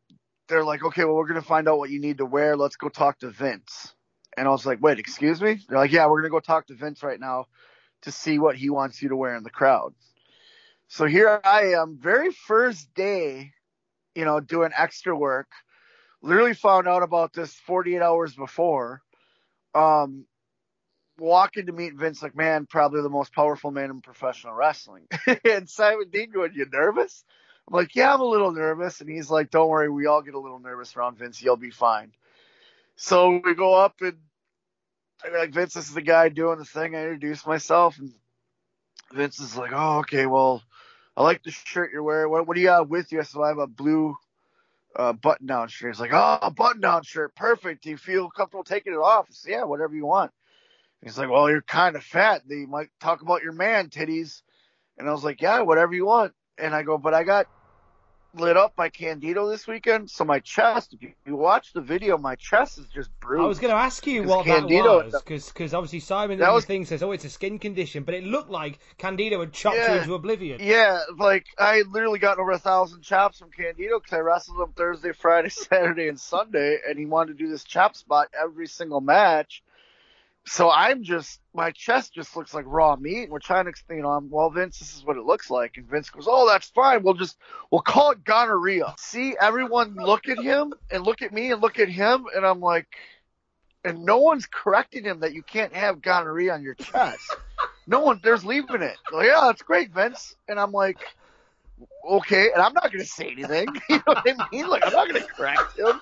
they're like, okay, well, we're going to find out what you need to wear. Let's go talk to Vince. And I was like, wait, excuse me? They're like, yeah, we're going to go talk to Vince right now to see what he wants you to wear in the crowd. So here I am, very first day, you know, doing extra work. Literally found out about this forty-eight hours before. Um, walking to meet Vince McMahon, probably the most powerful man in professional wrestling. And Simon Dean going, you nervous? I'm like, yeah, I'm a little nervous. And he's like, don't worry, we all get a little nervous around Vince. You'll be fine. So we go up and I'm like, Vince, this is the guy doing the thing. I introduce myself. And Vince is like, oh, okay, well, I like the shirt you're wearing. What, what do you got with you? So I have a blue uh, button-down shirt. He's like, oh, a button-down shirt. Perfect. Do you feel comfortable taking it off? I said, yeah, whatever you want. He's like, well, you're kind of fat. They might talk about your man titties. And I was like, yeah, whatever you want. And I go, but I got lit up by Candido this weekend. So my chest, if you, you watch the video, my chest is just bruised. I was going to ask you what Candido, that was, because obviously Simon that in was, the thing says, oh, it's a skin condition, but it looked like Candido had chopped yeah, you into oblivion. Yeah, like I literally got over a thousand chops from Candido because I wrestled him Thursday, Friday, Saturday, and Sunday, and he wanted to do this chop spot every single match. So I'm just, my chest just looks like raw meat. And we're trying to explain, you know, I'm, well, Vince, this is what it looks like. And Vince goes, oh, that's fine. We'll just, we'll call it gonorrhea. See everyone look at him and look at me and look at him. And I'm like, and no one's correcting him that you can't have gonorrhea on your chest. No one, there's leaving it. Like, yeah, that's great, Vince. And I'm like, okay. And I'm not going to say anything. You know what I mean? Like, I'm not going to correct him.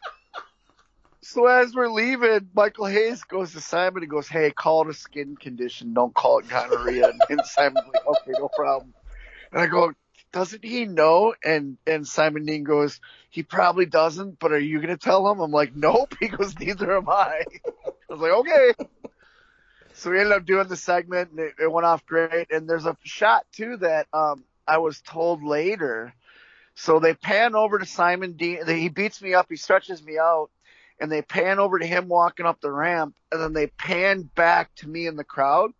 So as we're leaving, Michael Hayes goes to Simon and goes, hey, call it a skin condition. Don't call it gonorrhea. And Simon's like, okay, no problem. And I go, doesn't he know? And and Simon Dean goes, he probably doesn't, but are you going to tell him? I'm like, nope. He goes, neither am I. I was like, okay. So we ended up doing the segment, and it, it went off great. And there's a shot, too, that um, I was told later. So they pan over to Simon Dean. He beats me up. He stretches me out. And they pan over to him walking up the ramp, and then they pan back to me in the crowd.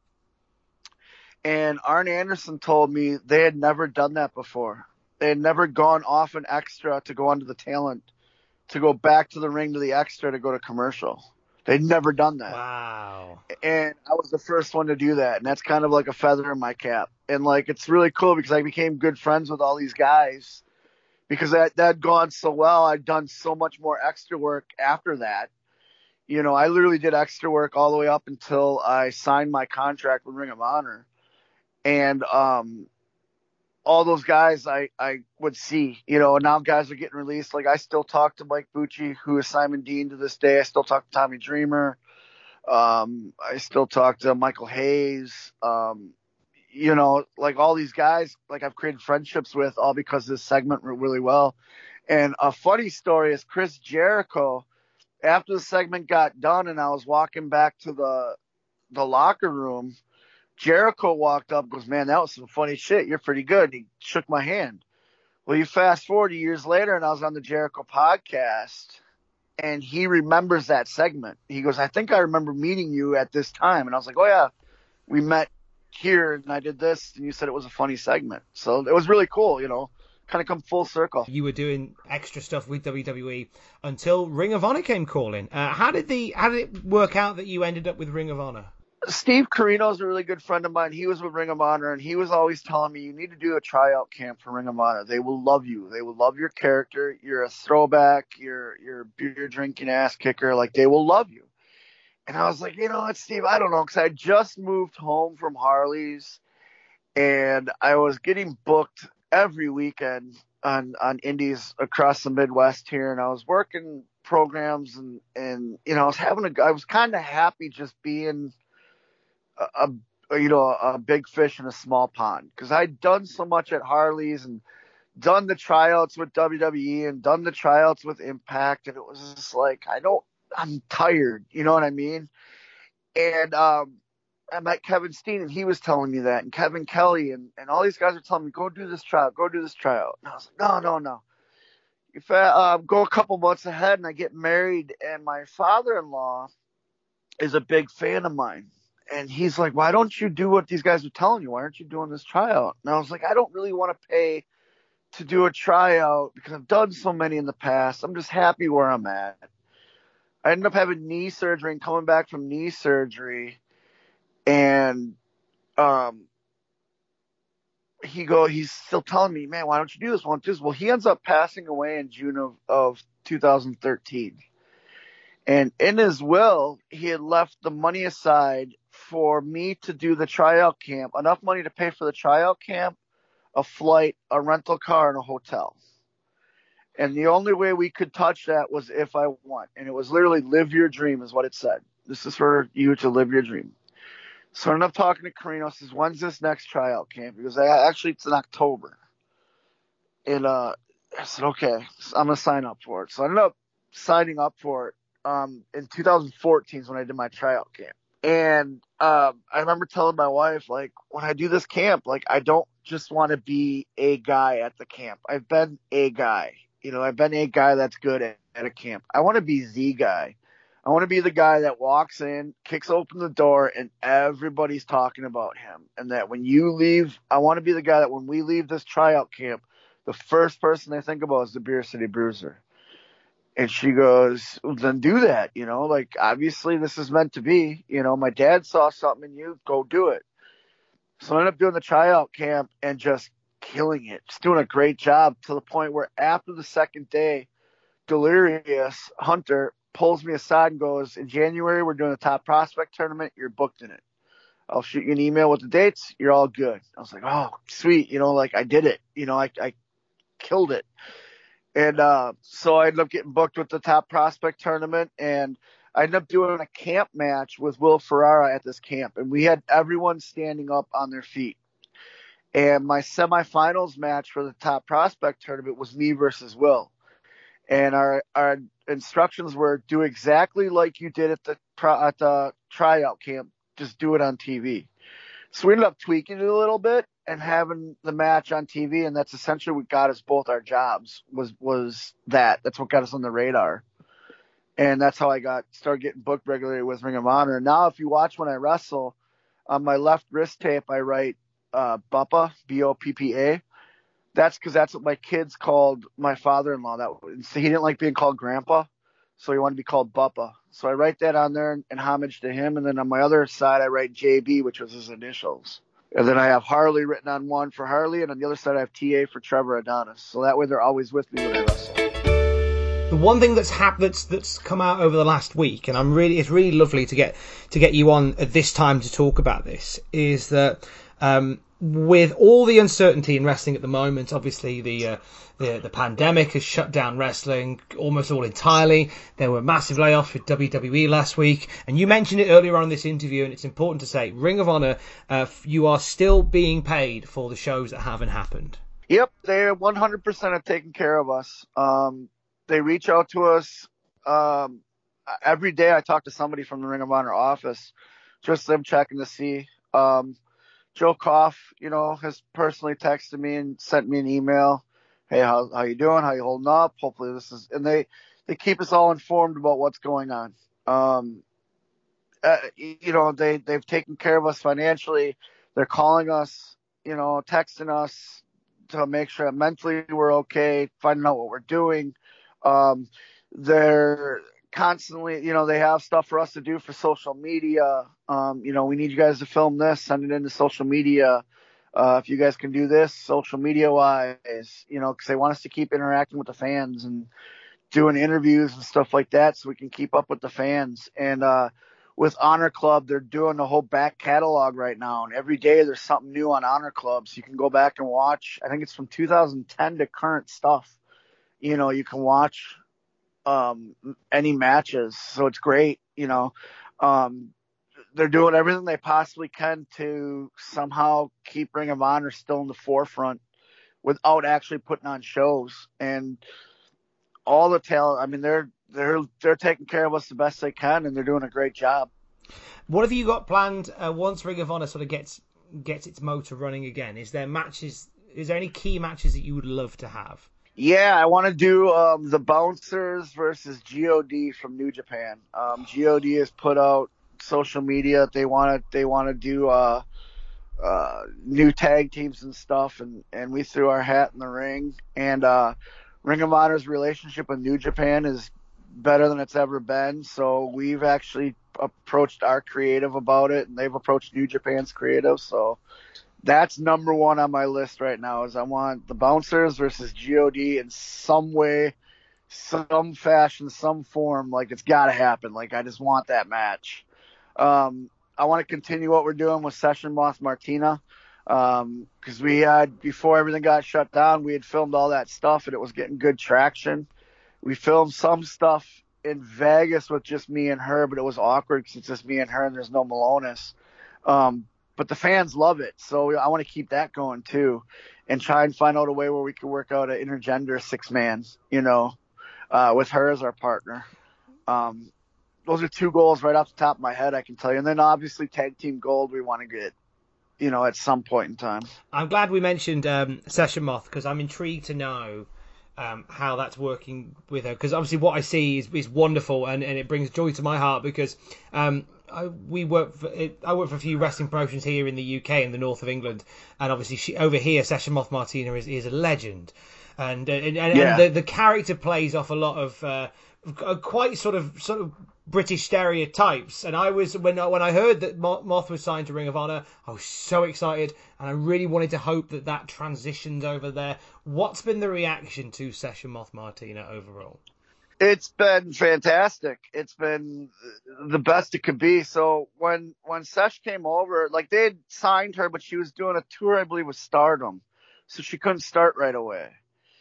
And Arn Anderson told me they had never done that before. They had never gone off an extra to go onto the talent, to go back to the ring to the extra to go to commercial. They'd never done that. Wow. And I was the first one to do that. And that's kind of like a feather in my cap. And, like, it's really cool because I became good friends with all these guys. Because that that had gone so well, I'd done so much more extra work after that. You know, I literally did extra work all the way up until I signed my contract with Ring of Honor. And um, all those guys I, I would see, you know, and now guys are getting released. Like, I still talk to Mike Bucci, who is Simon Dean to this day. I still talk to Tommy Dreamer. Um, I still talk to Michael Hayes. Um You know, like all these guys, like I've created friendships with all because this segment went really well. And a funny story is Chris Jericho, after the segment got done and I was walking back to the the locker room, Jericho walked up and goes, man, that was some funny shit. You're pretty good. And he shook my hand. Well, you fast forward years later and I was on the Jericho podcast and he remembers that segment. He goes, I think I remember meeting you at this time. And I was like, oh, yeah, we met here and I did this and you said it was a funny segment. So it was really cool, you know, kind of come full circle. You were doing extra stuff with W W E until Ring of Honor came calling. Uh, how did the how did it work out that you ended up with Ring of Honor? Steve Carino is a really good friend of mine. He was with Ring of Honor and he was always telling me you need to do a tryout camp for Ring of Honor. They will love you. They will love your character. You're a throwback. You're you're a beer drinking ass kicker. Like, they will love you. And I was like, you know what, Steve, I don't know, because I just moved home from Harley's, and I was getting booked every weekend on, on indies across the Midwest here, and I was working programs, and, and you know, I was having a, I was kind of happy just being a, a, you know, a big fish in a small pond, because I'd done so much at Harley's and done the tryouts with W W E and done the tryouts with Impact, and it was just like, I don't, I'm tired, you know what I mean? And um, I met Kevin Steen, and he was telling me that, and Kevin Kelly, and, and all these guys are telling me, go do this tryout, go do this tryout. And I was like, no, no, no. If I uh, go a couple months ahead and I get married, and my father-in-law is a big fan of mine, and he's like, why don't you do what these guys are telling you? Why aren't you doing this tryout? And I was like, I don't really want to pay to do a tryout because I've done so many in the past. I'm just happy where I'm at. I ended up having knee surgery and coming back from knee surgery, and um, he go he's still telling me, man, why don't you do this? Why don't you do this? Well, he ends up passing away in June of, of two thousand thirteen. And in his will, he had left the money aside for me to do the tryout camp, enough money to pay for the tryout camp, a flight, a rental car, and a hotel. And the only way we could touch that was if I won. And it was literally live your dream is what it said. This is for you to live your dream. So I ended up talking to Carino. Says, when's this next tryout camp? Because actually it's in October. And uh, I said, okay, I'm going to sign up for it. So I ended up signing up for it. Um, in two thousand fourteen is when I did my tryout camp. And um, I remember telling my wife, like, when I do this camp, like, I don't just want to be a guy at the camp. I've been a guy. You know, I've been a guy that's good at, at a camp. I want to be the guy. I want to be the guy that walks in, kicks open the door, and everybody's talking about him. And that when you leave, I want to be the guy that when we leave this tryout camp, the first person they think about is the Beer City Bruiser. And she goes, well, then do that, you know, like, obviously this is meant to be, you know, my dad saw something in you, go do it. So I ended up doing the tryout camp and just killing it, just doing a great job to the point where after the second day, Delirious Hunter pulls me aside and goes, in January, we're doing the Top Prospect Tournament. You're booked in it. I'll shoot you an email with the dates. You're all good. I was like, oh, sweet. You know, like I did it, you know, I, I killed it. And uh, so I ended up getting booked with the Top Prospect Tournament, and I ended up doing a camp match with Will Ferrara at this camp, and we had everyone standing up on their feet. And my semifinals match for the Top Prospect Tournament was me versus Will. And our our instructions were do exactly like you did at the at the tryout camp, just do it on T V. So we ended up tweaking it a little bit and having the match on T V, and that's essentially what got us both our jobs. Was was that? That's what got us on the radar, and that's how I got started getting booked regularly with Ring of Honor. And now, if you watch when I wrestle, on my left wrist tape, I write uh, Buppa, B O P P A. That's because that's what my kids called my father-in-law. That so he didn't like being called Grandpa, so he wanted to be called Buppa. So I write that on there in, in homage to him. And then on my other side, I write J B, which was his initials. And then I have Harley written on one for Harley, and on the other side I have T A for Trevor Adonis. So that way they're always with me when I wrestle. The one thing that's hap- that's that's come out over the last week, and I'm really it's really lovely to get to get you on at this time to talk about this, is that um, with all the uncertainty in wrestling at the moment, obviously the uh, the the pandemic has shut down wrestling almost all entirely. There were massive layoffs with W W E last week, and you mentioned it earlier on in this interview, and it's important to say, Ring of Honor, uh, you are still being paid for the shows that haven't happened. Yep, they one hundred percent have taken care of us. Um, they reach out to us um, every day. I talk to somebody from the Ring of Honor office, just them checking to see. Um, Joe Koff, you know, has personally texted me and sent me an email. Hey, how how you doing? How you holding up? Hopefully this is, and they, they keep us all informed about what's going on. Um, uh, you know, they, they've taken care of us financially. They're calling us, you know, texting us to make sure that mentally we're okay, finding out what we're doing. Um, they're constantly, you know, they have stuff for us to do for social media. Um, you know, we need you guys to film this, send it into social media. Uh, if you guys can do this social media wise, you know, cause they want us to keep interacting with the fans and doing interviews and stuff like that so we can keep up with the fans. And, uh, with Honor Club, they're doing the whole back catalog right now. And every day there's something new on Honor Club. So you can go back and watch, I think it's from two thousand ten to current stuff. You know, you can watch, um, any matches. So it's great. You know, um, they're doing everything they possibly can to somehow keep Ring of Honor still in the forefront without actually putting on shows. And all the talent, I mean, they're, they're, they're taking care of us the best they can, and they're doing a great job. What have you got planned uh, once Ring of Honor sort of gets, gets its motor running again? Is there matches, is there any key matches that you would love to have? Yeah, I want to do um, the Bouncers versus G O D from New Japan. Um, G O D has put out social media. They want to they want to do uh, uh, new tag teams and stuff, and, and we threw our hat in the ring. And uh, Ring of Honor's relationship with New Japan is better than it's ever been. So we've actually approached our creative about it, and they've approached New Japan's creative. So that's number one on my list right now is I want the Bouncers versus G O D in some way, some fashion, some form. Like, it's got to happen. Like, I just want that match. Um, I want to continue what we're doing with Session Moth Martina. Um, cause we had, before everything got shut down, we had filmed all that stuff and it was getting good traction. We filmed some stuff in Vegas with just me and her, but it was awkward because it's just me and her and there's no Malonis. Um, but the fans love it. So I want to keep that going too and try and find out a way where we can work out an intergender six man, you know, uh, with her as our partner. Um, those are two goals right off the top of my head, I can tell you. And then obviously tag team gold we want to get, you know, at some point in time. I'm glad we mentioned um, Session Moth because I'm intrigued to know um, how that's working with her. Because obviously what I see is, is wonderful and, and it brings joy to my heart because um, I, we work for, it, I work for a few wrestling promotions here in the U K in the north of England. And obviously she, over here, Session Moth Martina is, is a legend. And, and, and, yeah. and the, the character plays off a lot of uh, quite sort of sort of British stereotypes, and I was when I, when I heard that Moth was signed to Ring of Honor, I was so excited, and I really wanted to hope that that transitioned over there. What's been the reaction to Session Moth Martina overall? It's been fantastic. It's been the best it could be. So when when Sesh came over, like they had signed her, but she was doing a tour, I believe, with Stardom, so she couldn't start right away.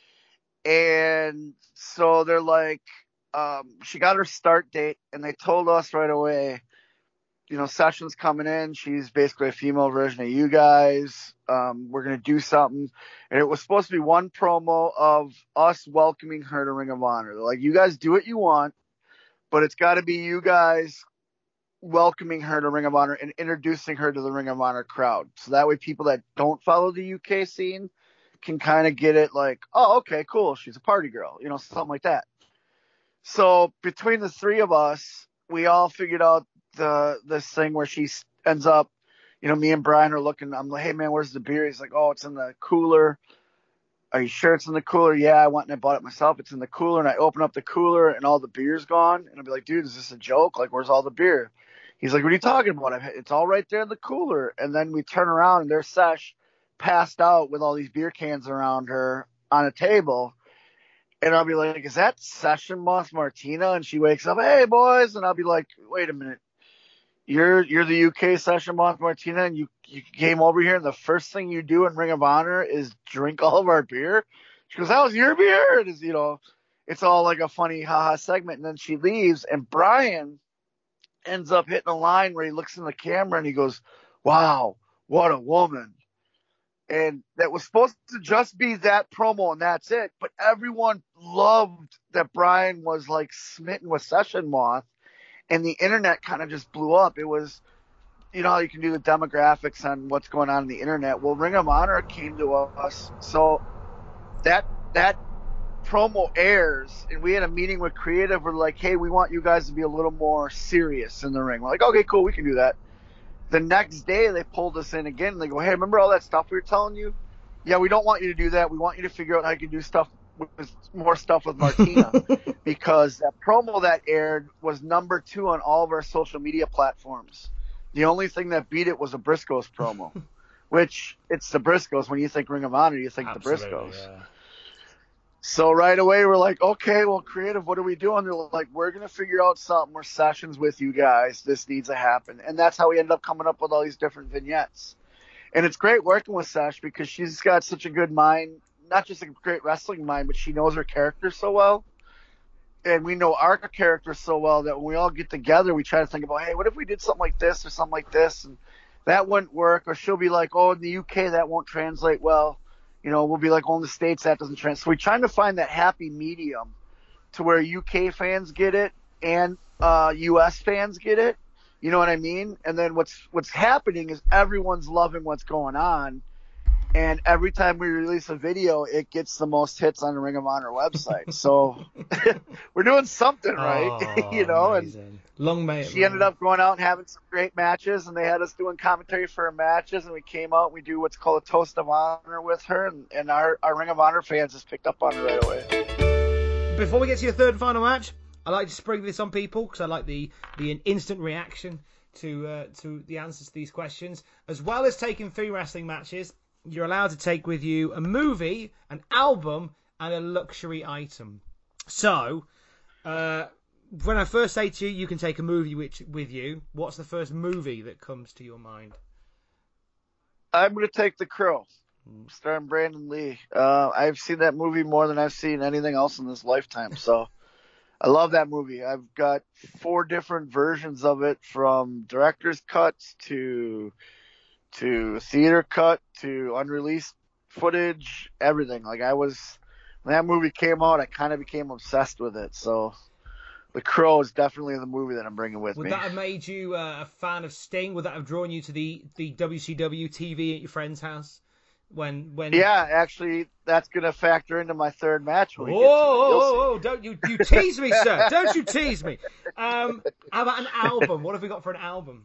And so they're like, um, she got her start date, and they told us right away, you know, Session's coming in. She's basically a female version of you guys. Um, we're going to do something. And it was supposed to be one promo of us welcoming her to Ring of Honor. They're like, you guys do what you want, but it's got to be you guys welcoming her to Ring of Honor and introducing her to the Ring of Honor crowd. So that way people that don't follow the U K scene can kind of get it like, oh, okay, cool. She's a party girl, you know, something like that. So between the three of us, we all figured out the this thing where she ends up, you know, me and Brian are looking. I'm like, hey, man, where's the beer? He's like, oh, it's in the cooler. Are you sure it's in the cooler? Yeah, I went and I bought it myself. It's in the cooler. And I open up the cooler and all the beer's gone. And I'll be like, dude, is this a joke? Like, where's all the beer? He's like, what are you talking about? It's all right there in the cooler. And then we turn around and there's Sesh passed out with all these beer cans around her on a table. And I'll be like, is that Session Moth Martina? And she wakes up, hey, boys. And I'll be like, wait a minute. You're you're the U K Session Moth Martina, and you, you came over here, and the first thing you do in Ring of Honor is drink all of our beer? She goes, that was your beer? And it's, you know, it's all like a funny haha segment. And then she leaves, and Brian ends up hitting a line where he looks in the camera, and he goes, wow, what a woman. And that was supposed to just be that promo and that's it. But everyone loved that Brian was like smitten with Session Moth, and the internet kind of just blew up. It was, you know how you can do the demographics on what's going on in the internet. Well, Ring of Honor came to us. So that, that promo airs, and we had a meeting with creative. We're like, hey, we want you guys to be a little more serious in the ring. We're like, okay, cool. We can do that. The next day, they pulled us in again, and they go, hey, remember all that stuff we were telling you? Yeah, we don't want you to do that. We want you to figure out how you can do stuff with more stuff with Martina. Because that promo that aired was number two on all of our social media platforms. The only thing that beat it was a Briscoes promo, which it's the Briscoes. When you think Ring of Honor, you think Absolutely, the Briscoes. Yeah. So right away, we're like, okay, well, creative, what are we doing? They're like, we're going to figure out something. We're Sessions with you guys. This needs to happen. And that's how we ended up coming up with all these different vignettes. And it's great working with Sesh because she's got such a good mind, not just a great wrestling mind, but she knows her character so well. And we know our character so well that when we all get together, we try to think about, hey, what if we did something like this or something like this? And that wouldn't work. Or she'll be like, oh, in the U K, that won't translate well. You know, we'll be like, oh, in the States, that doesn't translate. So we're trying to find that happy medium to where U K fans get it and uh, U S fans get it. You know what I mean? And then what's what's happening is everyone's loving what's going on. And every time we release a video, it gets the most hits on the Ring of Honor website. So we're doing something right, Oh, you know. amazing. And long may it she ended up going out and having some great matches, and they had us doing commentary for her matches, and we came out and we do what's called a Toast of Honor with her, and, and our, our Ring of Honor fans just picked up on it right away. Before we get to your third and final match, I like to spring this on people because I like the, the instant reaction to uh, to the answers to these questions. As well as taking three wrestling matches, you're allowed to take with you a movie, an album, and a luxury item. So, uh, when I first say to you, you can take a movie which, with you, what's the first movie that comes to your mind? I'm going to take The Crow, starring Brandon Lee. Uh, I've seen that movie more than I've seen anything else in this lifetime, so I love that movie. I've got four different versions of it, from director's cuts to to theater cut to unreleased footage, everything. Like, I was, when that movie came out, I kind of became obsessed with it. So The Crow is definitely the movie that I'm bringing with Would me. that have made you uh, a fan of Sting? Would that have drawn you to the, the W C W T V at your friend's house? When when Yeah, actually, that's going to factor into my third match. When Whoa, we get to it. whoa, You'll whoa, see. whoa, don't you, you tease me, sir. Don't you tease me. Um, how about an album? What have we got for an album?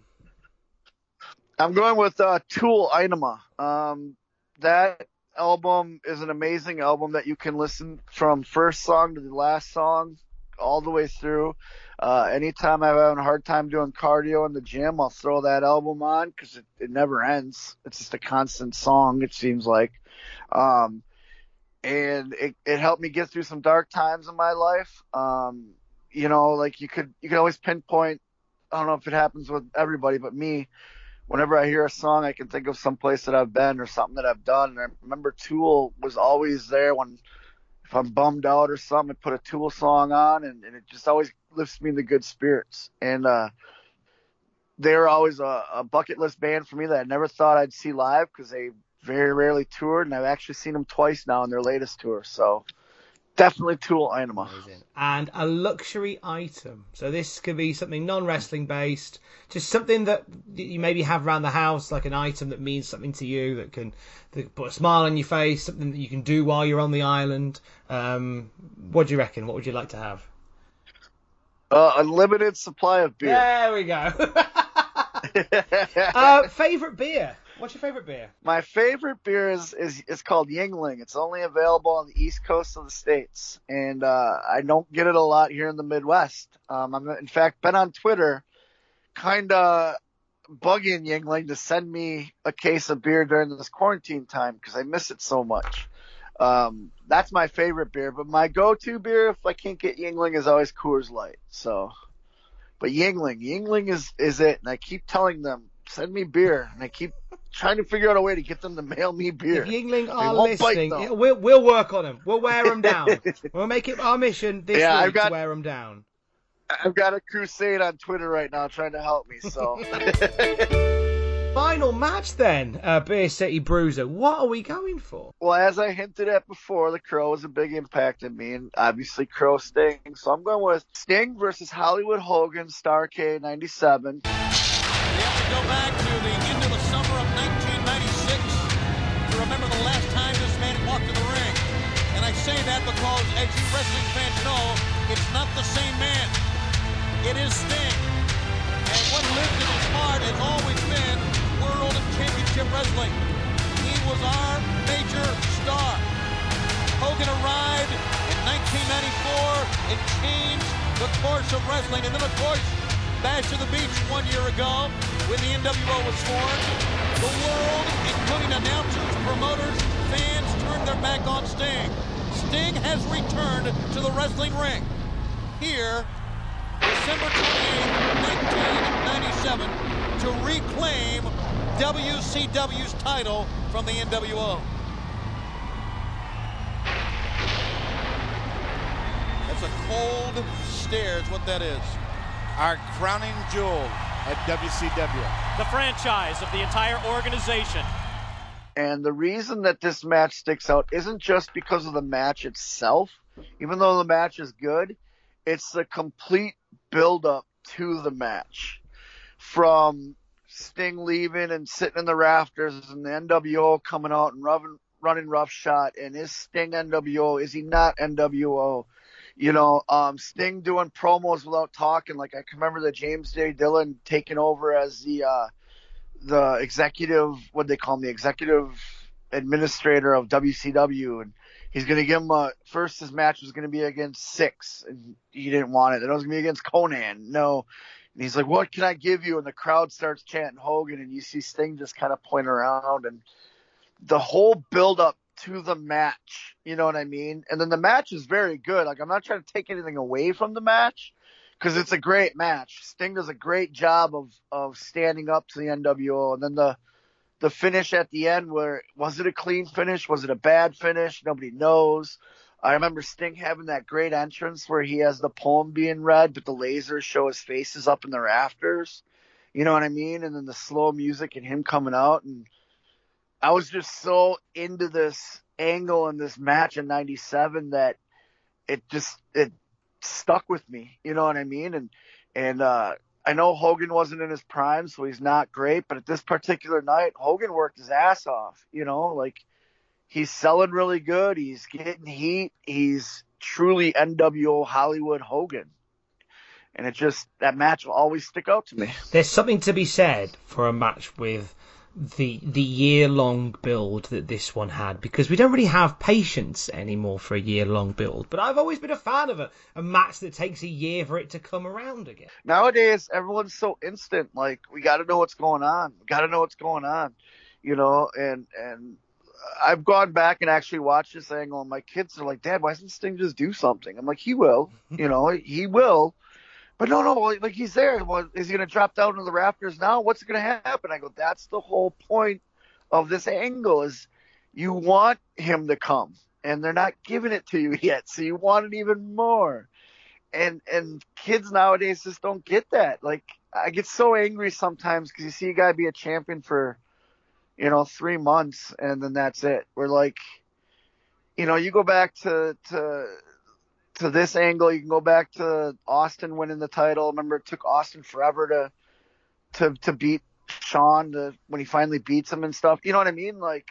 I'm going with uh, Tool Inema. Um, that album is an amazing album that you can listen from first song to the last song all the way through. Uh, anytime I'm having a hard time doing cardio in the gym, I'll throw that album on because it, it never ends. It's just a constant song, it seems like. Um, and it, it helped me get through some dark times in my life. Um, you know, like you could, you could always pinpoint, I don't know if it happens with everybody, but me, whenever I hear a song, I can think of some place that I've been or something that I've done. And I remember Tool was always there when, if I'm bummed out or something, I put a Tool song on, and, and it just always lifts me into good spirits. And uh, they were always a, a bucket list band for me that I never thought I'd see live because they very rarely toured, and I've actually seen them twice now in their latest tour. So definitely Tool Inema. And a luxury item. So this could be something non-wrestling based, just something that you maybe have around the house, like an item that means something to you, that can, that can put a smile on your face, something that you can do while you're on the island. Um, what do you reckon? What would you like to have? Uh, unlimited supply of beer. There we go. uh, favorite beer? What's your favorite beer? My favorite beer is, is is called Yuengling. It's only available on the east coast of the States, and uh, I don't get it a lot here in the Midwest. Um, I'm in fact been on Twitter, kind of bugging Yuengling to send me a case of beer during this quarantine time because I miss it so much. Um, that's my favorite beer, but my go-to beer if I can't get Yuengling is always Coors Light. So, but Yuengling, Yuengling is is it, and I keep telling them, send me beer, and I keep trying to figure out a way to get them to mail me beer. If Yuengling They are won't bite, listening, though. it- we'll, we'll work on them. We'll wear them down. We'll make it our mission this Yeah, week I've got- to wear them down. I've got a crusade on Twitter right now trying to help me. So, Final match then, uh, Beer City Bruiser. What are we going for? well, as I hinted at before, the Crow was a big impact on me, and obviously Crow Sting. So I'm going with Sting versus Hollywood Hogan, Starrcade ninety-seven. Go back to the end of the summer of nineteen ninety-six to remember the last time this man walked in the ring. And I say that because, as you wrestling fans know, it's not the same man. It is Sting. And what lives in his heart has always been World and Championship Wrestling. He was our major star. Hogan arrived in nineteen ninety-four and changed the course of wrestling. And then, of course, Bash of the Beach one year ago when the N W O was formed. The world, including announcers, promoters, fans, turned their back on Sting. Sting has returned to the wrestling ring. Here, December twenty-eighth, nineteen ninety-seven, to reclaim W C W's title from the N W O. That's a cold stare is what that is. Our crowning jewel at W C W. The franchise of the entire organization. And the reason that this match sticks out isn't just because of the match itself, even though the match is good, it's the complete build-up to the match. From Sting leaving and sitting in the rafters and the N W O coming out and running, running roughshod. And is Sting N W O? Is he not N W O? You know, um, Sting doing promos without talking. Like, I can remember the James J. Dillon taking over as the uh, the executive, what they call him, the executive administrator of W C W. And he's going to give him a, first his match was going to be against Six, and he didn't want it. Then it was going to be against Conan. No. And he's like, what can I give you? And the crowd starts chanting Hogan, and you see Sting just kind of point around. And the whole build-up to the match, you know what I mean? And then the match is very good. Like, I'm not trying to take anything away from the match because it's a great match. Sting does a great job of, of standing up to the N W O. And then the the finish at the end, where was it a clean finish? Was it a bad finish? Nobody knows. I remember Sting having that great entrance where he has the poem being read, but the lasers show his faces up in the rafters. You know what I mean? And then the slow music and him coming out. And I was just so into this angle in this match in ninety-seven that it just, it stuck with me. You know what I mean? And, and, uh, I know Hogan wasn't in his prime, so he's not great, but at this particular night, Hogan worked his ass off, you know, like he's selling really good. He's getting heat. He's truly N W O Hollywood Hogan. And it just, that match will always stick out to me. There's something to be said for a match with the the year-long build that this one had, because we don't really have patience anymore for a year-long build. But I've always been a fan of a, a match that takes a year for it to come around again. Nowadays, everyone's so instant. Like, we got to know what's going on. We got to know what's going on, you know, and, and I've gone back and actually watched this angle, and my kids are like, Dad, why doesn't Sting just do something? I'm like, he will, you know, he will. But no, no, like he's there. Well, is he going to drop down to the rafters now? What's going to happen? I go, that's the whole point of this angle is you want him to come, and they're not giving it to you yet, so you want it even more. And and kids nowadays just don't get that. Like, I get so angry sometimes because you see a guy be a champion for, you know, three months, and then that's it. We're like, you know, you go back to to – to this angle, you can go back to Austin winning the title. Remember, it took Austin forever to to to beat Shawn to, when he finally beats him and stuff. You know what I mean? Like,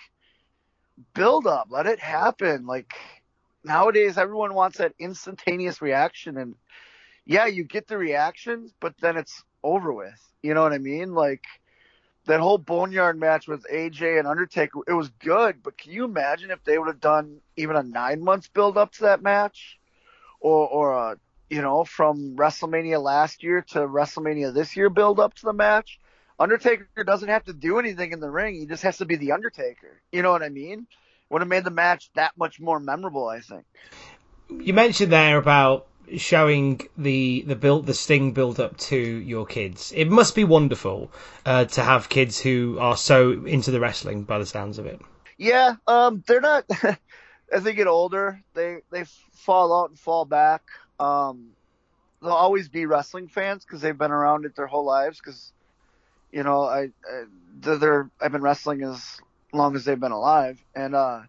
build up, let it happen. Like, nowadays, everyone wants that instantaneous reaction, and yeah, you get the reaction, but then it's over with. You know what I mean? Like, that whole Boneyard match with A J and Undertaker, it was good, but can you imagine if they would have done even a nine month build up to that match? Or, or uh, you know, from WrestleMania last year to WrestleMania this year build up to the match. Undertaker doesn't have to do anything in the ring. He just has to be the Undertaker. You know what I mean? Would have made the match that much more memorable, I think. You mentioned there about showing the the build, the Sting build up to your kids. It must be wonderful uh, to have kids who are so into the wrestling, by the sounds of it. Yeah, um, they're not. As they get older, they they fall out and fall back. Um, they'll always be wrestling fans because they've been around it their whole lives. Because, you know, I, I they're I've been wrestling as long as they've been alive, and uh,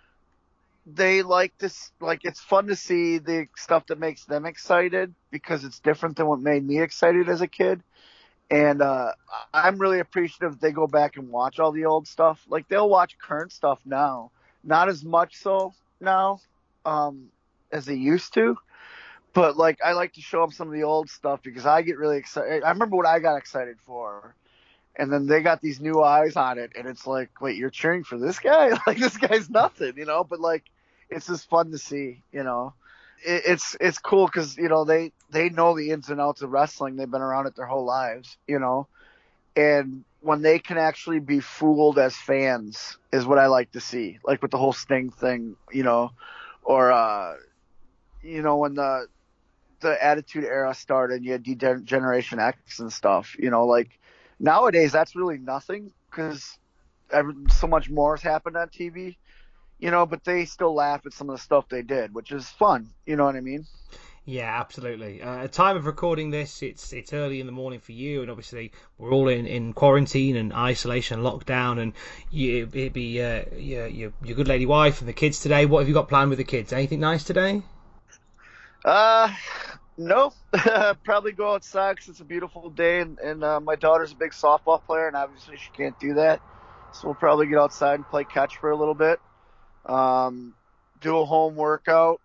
they like this. Like, it's fun to see the stuff that makes them excited because it's different than what made me excited as a kid. And uh, I'm really appreciative they go back and watch all the old stuff. Like, they'll watch current stuff now. Not as much so now um, as they used to, but like I like to show them some of the old stuff because I get really excited. I remember what I got excited for, and then they got these new eyes on it, and it's like, wait, you're cheering for this guy? Like, this guy's nothing, you know? But like, it's just fun to see, you know. It, it's it's cool because you know they they know the ins and outs of wrestling. They've been around it their whole lives, you know, and when they can actually be fooled as fans is what I like to see. Like with the whole Sting thing, you know, or, uh, you know, when the, the Attitude Era started and you had D-Generation X and stuff, you know, like nowadays that's really nothing because so much more has happened on T V, you know, but they still laugh at some of the stuff they did, which is fun. You know what I mean? Yeah, absolutely. Uh, at time of recording this, it's it's early in the morning for you, and obviously we're all in, in quarantine and isolation, lockdown, and you, it'd be uh, your, your your good lady wife and the kids today. What have you got planned with the kids? Anything nice today? Uh, No, probably go outside because it's a beautiful day, and, and uh, my daughter's a big softball player, and obviously she can't do that. So we'll probably get outside and play catch for a little bit, um, do a home workout,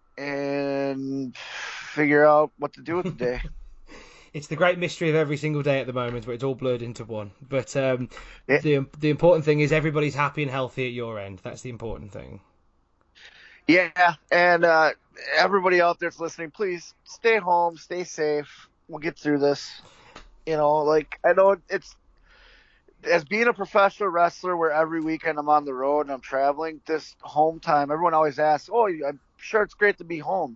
and figure out what to do with the day. It's the great mystery of every single day at the moment, where it's all blurred into one. But um, yeah. the the important thing is everybody's happy and healthy at your end. That's the important thing. Yeah, and uh, everybody out there that's listening, please stay home, stay safe. We'll get through this. You know, like, I know it's, as being a professional wrestler where every weekend I'm on the road and I'm traveling, this home time, everyone always asks, oh, I'm sure it's great to be home.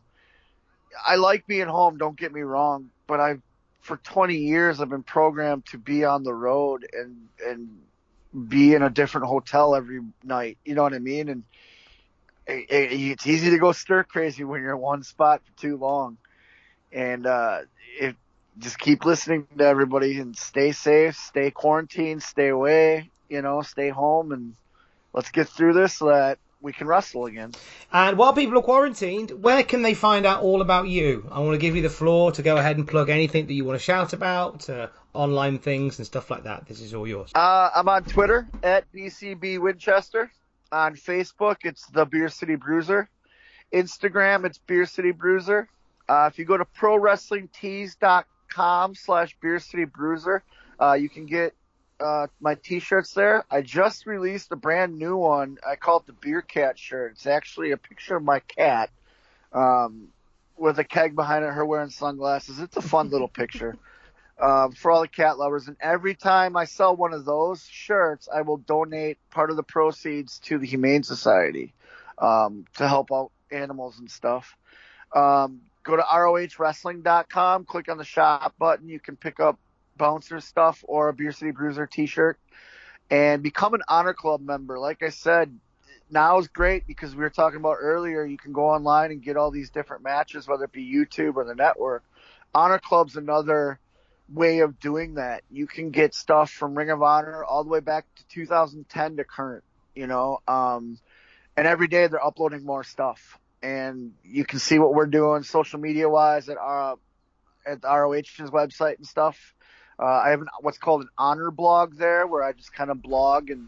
I like being home, don't get me wrong, but I've, for twenty years, I've been programmed to be on the road and, and be in a different hotel every night. You know what I mean? And it, it, it's easy to go stir crazy when you're in one spot for too long. And uh, it, just keep listening to everybody and stay safe, stay quarantined, stay away, you know, stay home, and let's get through this so that we can wrestle again. And while people are quarantined, where can they find out all about you? I want to give you the floor to go ahead and plug anything that you want to shout about, uh, online things and stuff like that. This is all yours. Uh, I'm on Twitter at B C B Winchester. On Facebook, it's the Beer City Bruiser. Instagram, it's Beer City Bruiser. Uh, if you go to pro wrestling tees dot com slash Beer City Bruiser, uh, you can get Uh, my t-shirts there. I just released a brand new one. I call it the Beer Cat shirt. It's actually a picture of my cat um, with a keg behind it, her wearing sunglasses. It's a fun little picture um, for all the cat lovers. And every time I sell one of those shirts, I will donate part of the proceeds to the Humane Society um, to help out animals and stuff. Um, go to R O H wrestling dot com, click on the shop button. You can pick up Bouncer stuff or a Beer City Bruiser t-shirt and become an Honor Club member. Like I said, now is great because we were talking about earlier, you can go online and get all these different matches, whether it be YouTube or the network. Honor Club's another way of doing that. You can get stuff from Ring of Honor all the way back to two thousand ten to current, you know, um, and every day they're uploading more stuff, and you can see what we're doing social media wise at our, at the R O H's website and stuff. Uh, I have an, what's called an honor blog there where I just kind of blog and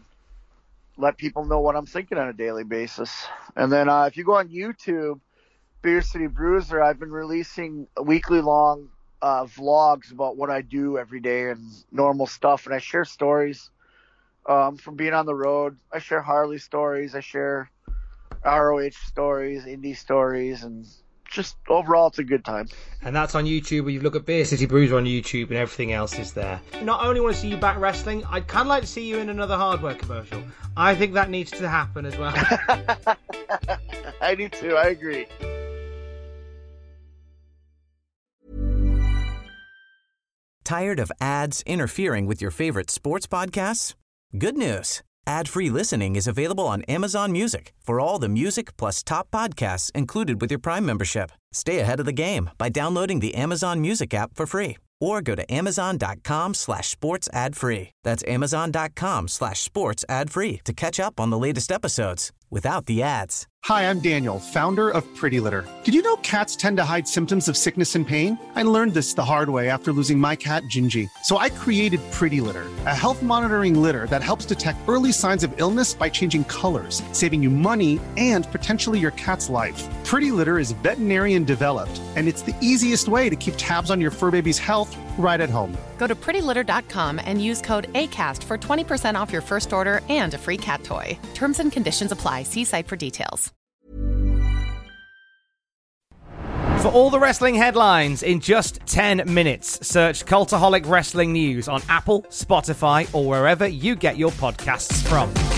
let people know what I'm thinking on a daily basis. And then uh, if you go on YouTube, Beer City Bruiser, I've been releasing weekly long uh, vlogs about what I do every day and normal stuff. And I share stories um, from being on the road. I share Harley stories. I share R O H stories, indie stories, and just overall, it's a good time. And that's on YouTube, where you look at Beer City Bruiser on YouTube and everything else is there. Not only want to see you back wrestling, I'd kind of like to see you in another hardware commercial. I think that needs to happen as well. I do too, I agree. Tired of ads interfering with your favorite sports podcasts? Good news. Ad-free listening is available on Amazon Music for all the music plus top podcasts included with your Prime membership. Stay ahead of the game by downloading the Amazon Music app for free or go to amazon.com slash sports ad free. That's amazon.com slash sports ad free to catch up on the latest episodes without the ads. Hi, I'm Daniel, founder of Pretty Litter. Did you know cats tend to hide symptoms of sickness and pain? I learned this the hard way after losing my cat, Gingy. So I created Pretty Litter, a health monitoring litter that helps detect early signs of illness by changing colors, saving you money and potentially your cat's life. Pretty Litter is veterinarian developed, and it's the easiest way to keep tabs on your fur baby's health right at home. Go to pretty litter dot com and use code ACAST for twenty percent off your first order and a free cat toy. Terms and conditions apply. See site for details. For all the wrestling headlines in just ten minutes, search Cultaholic Wrestling News on Apple, Spotify, or wherever you get your podcasts from.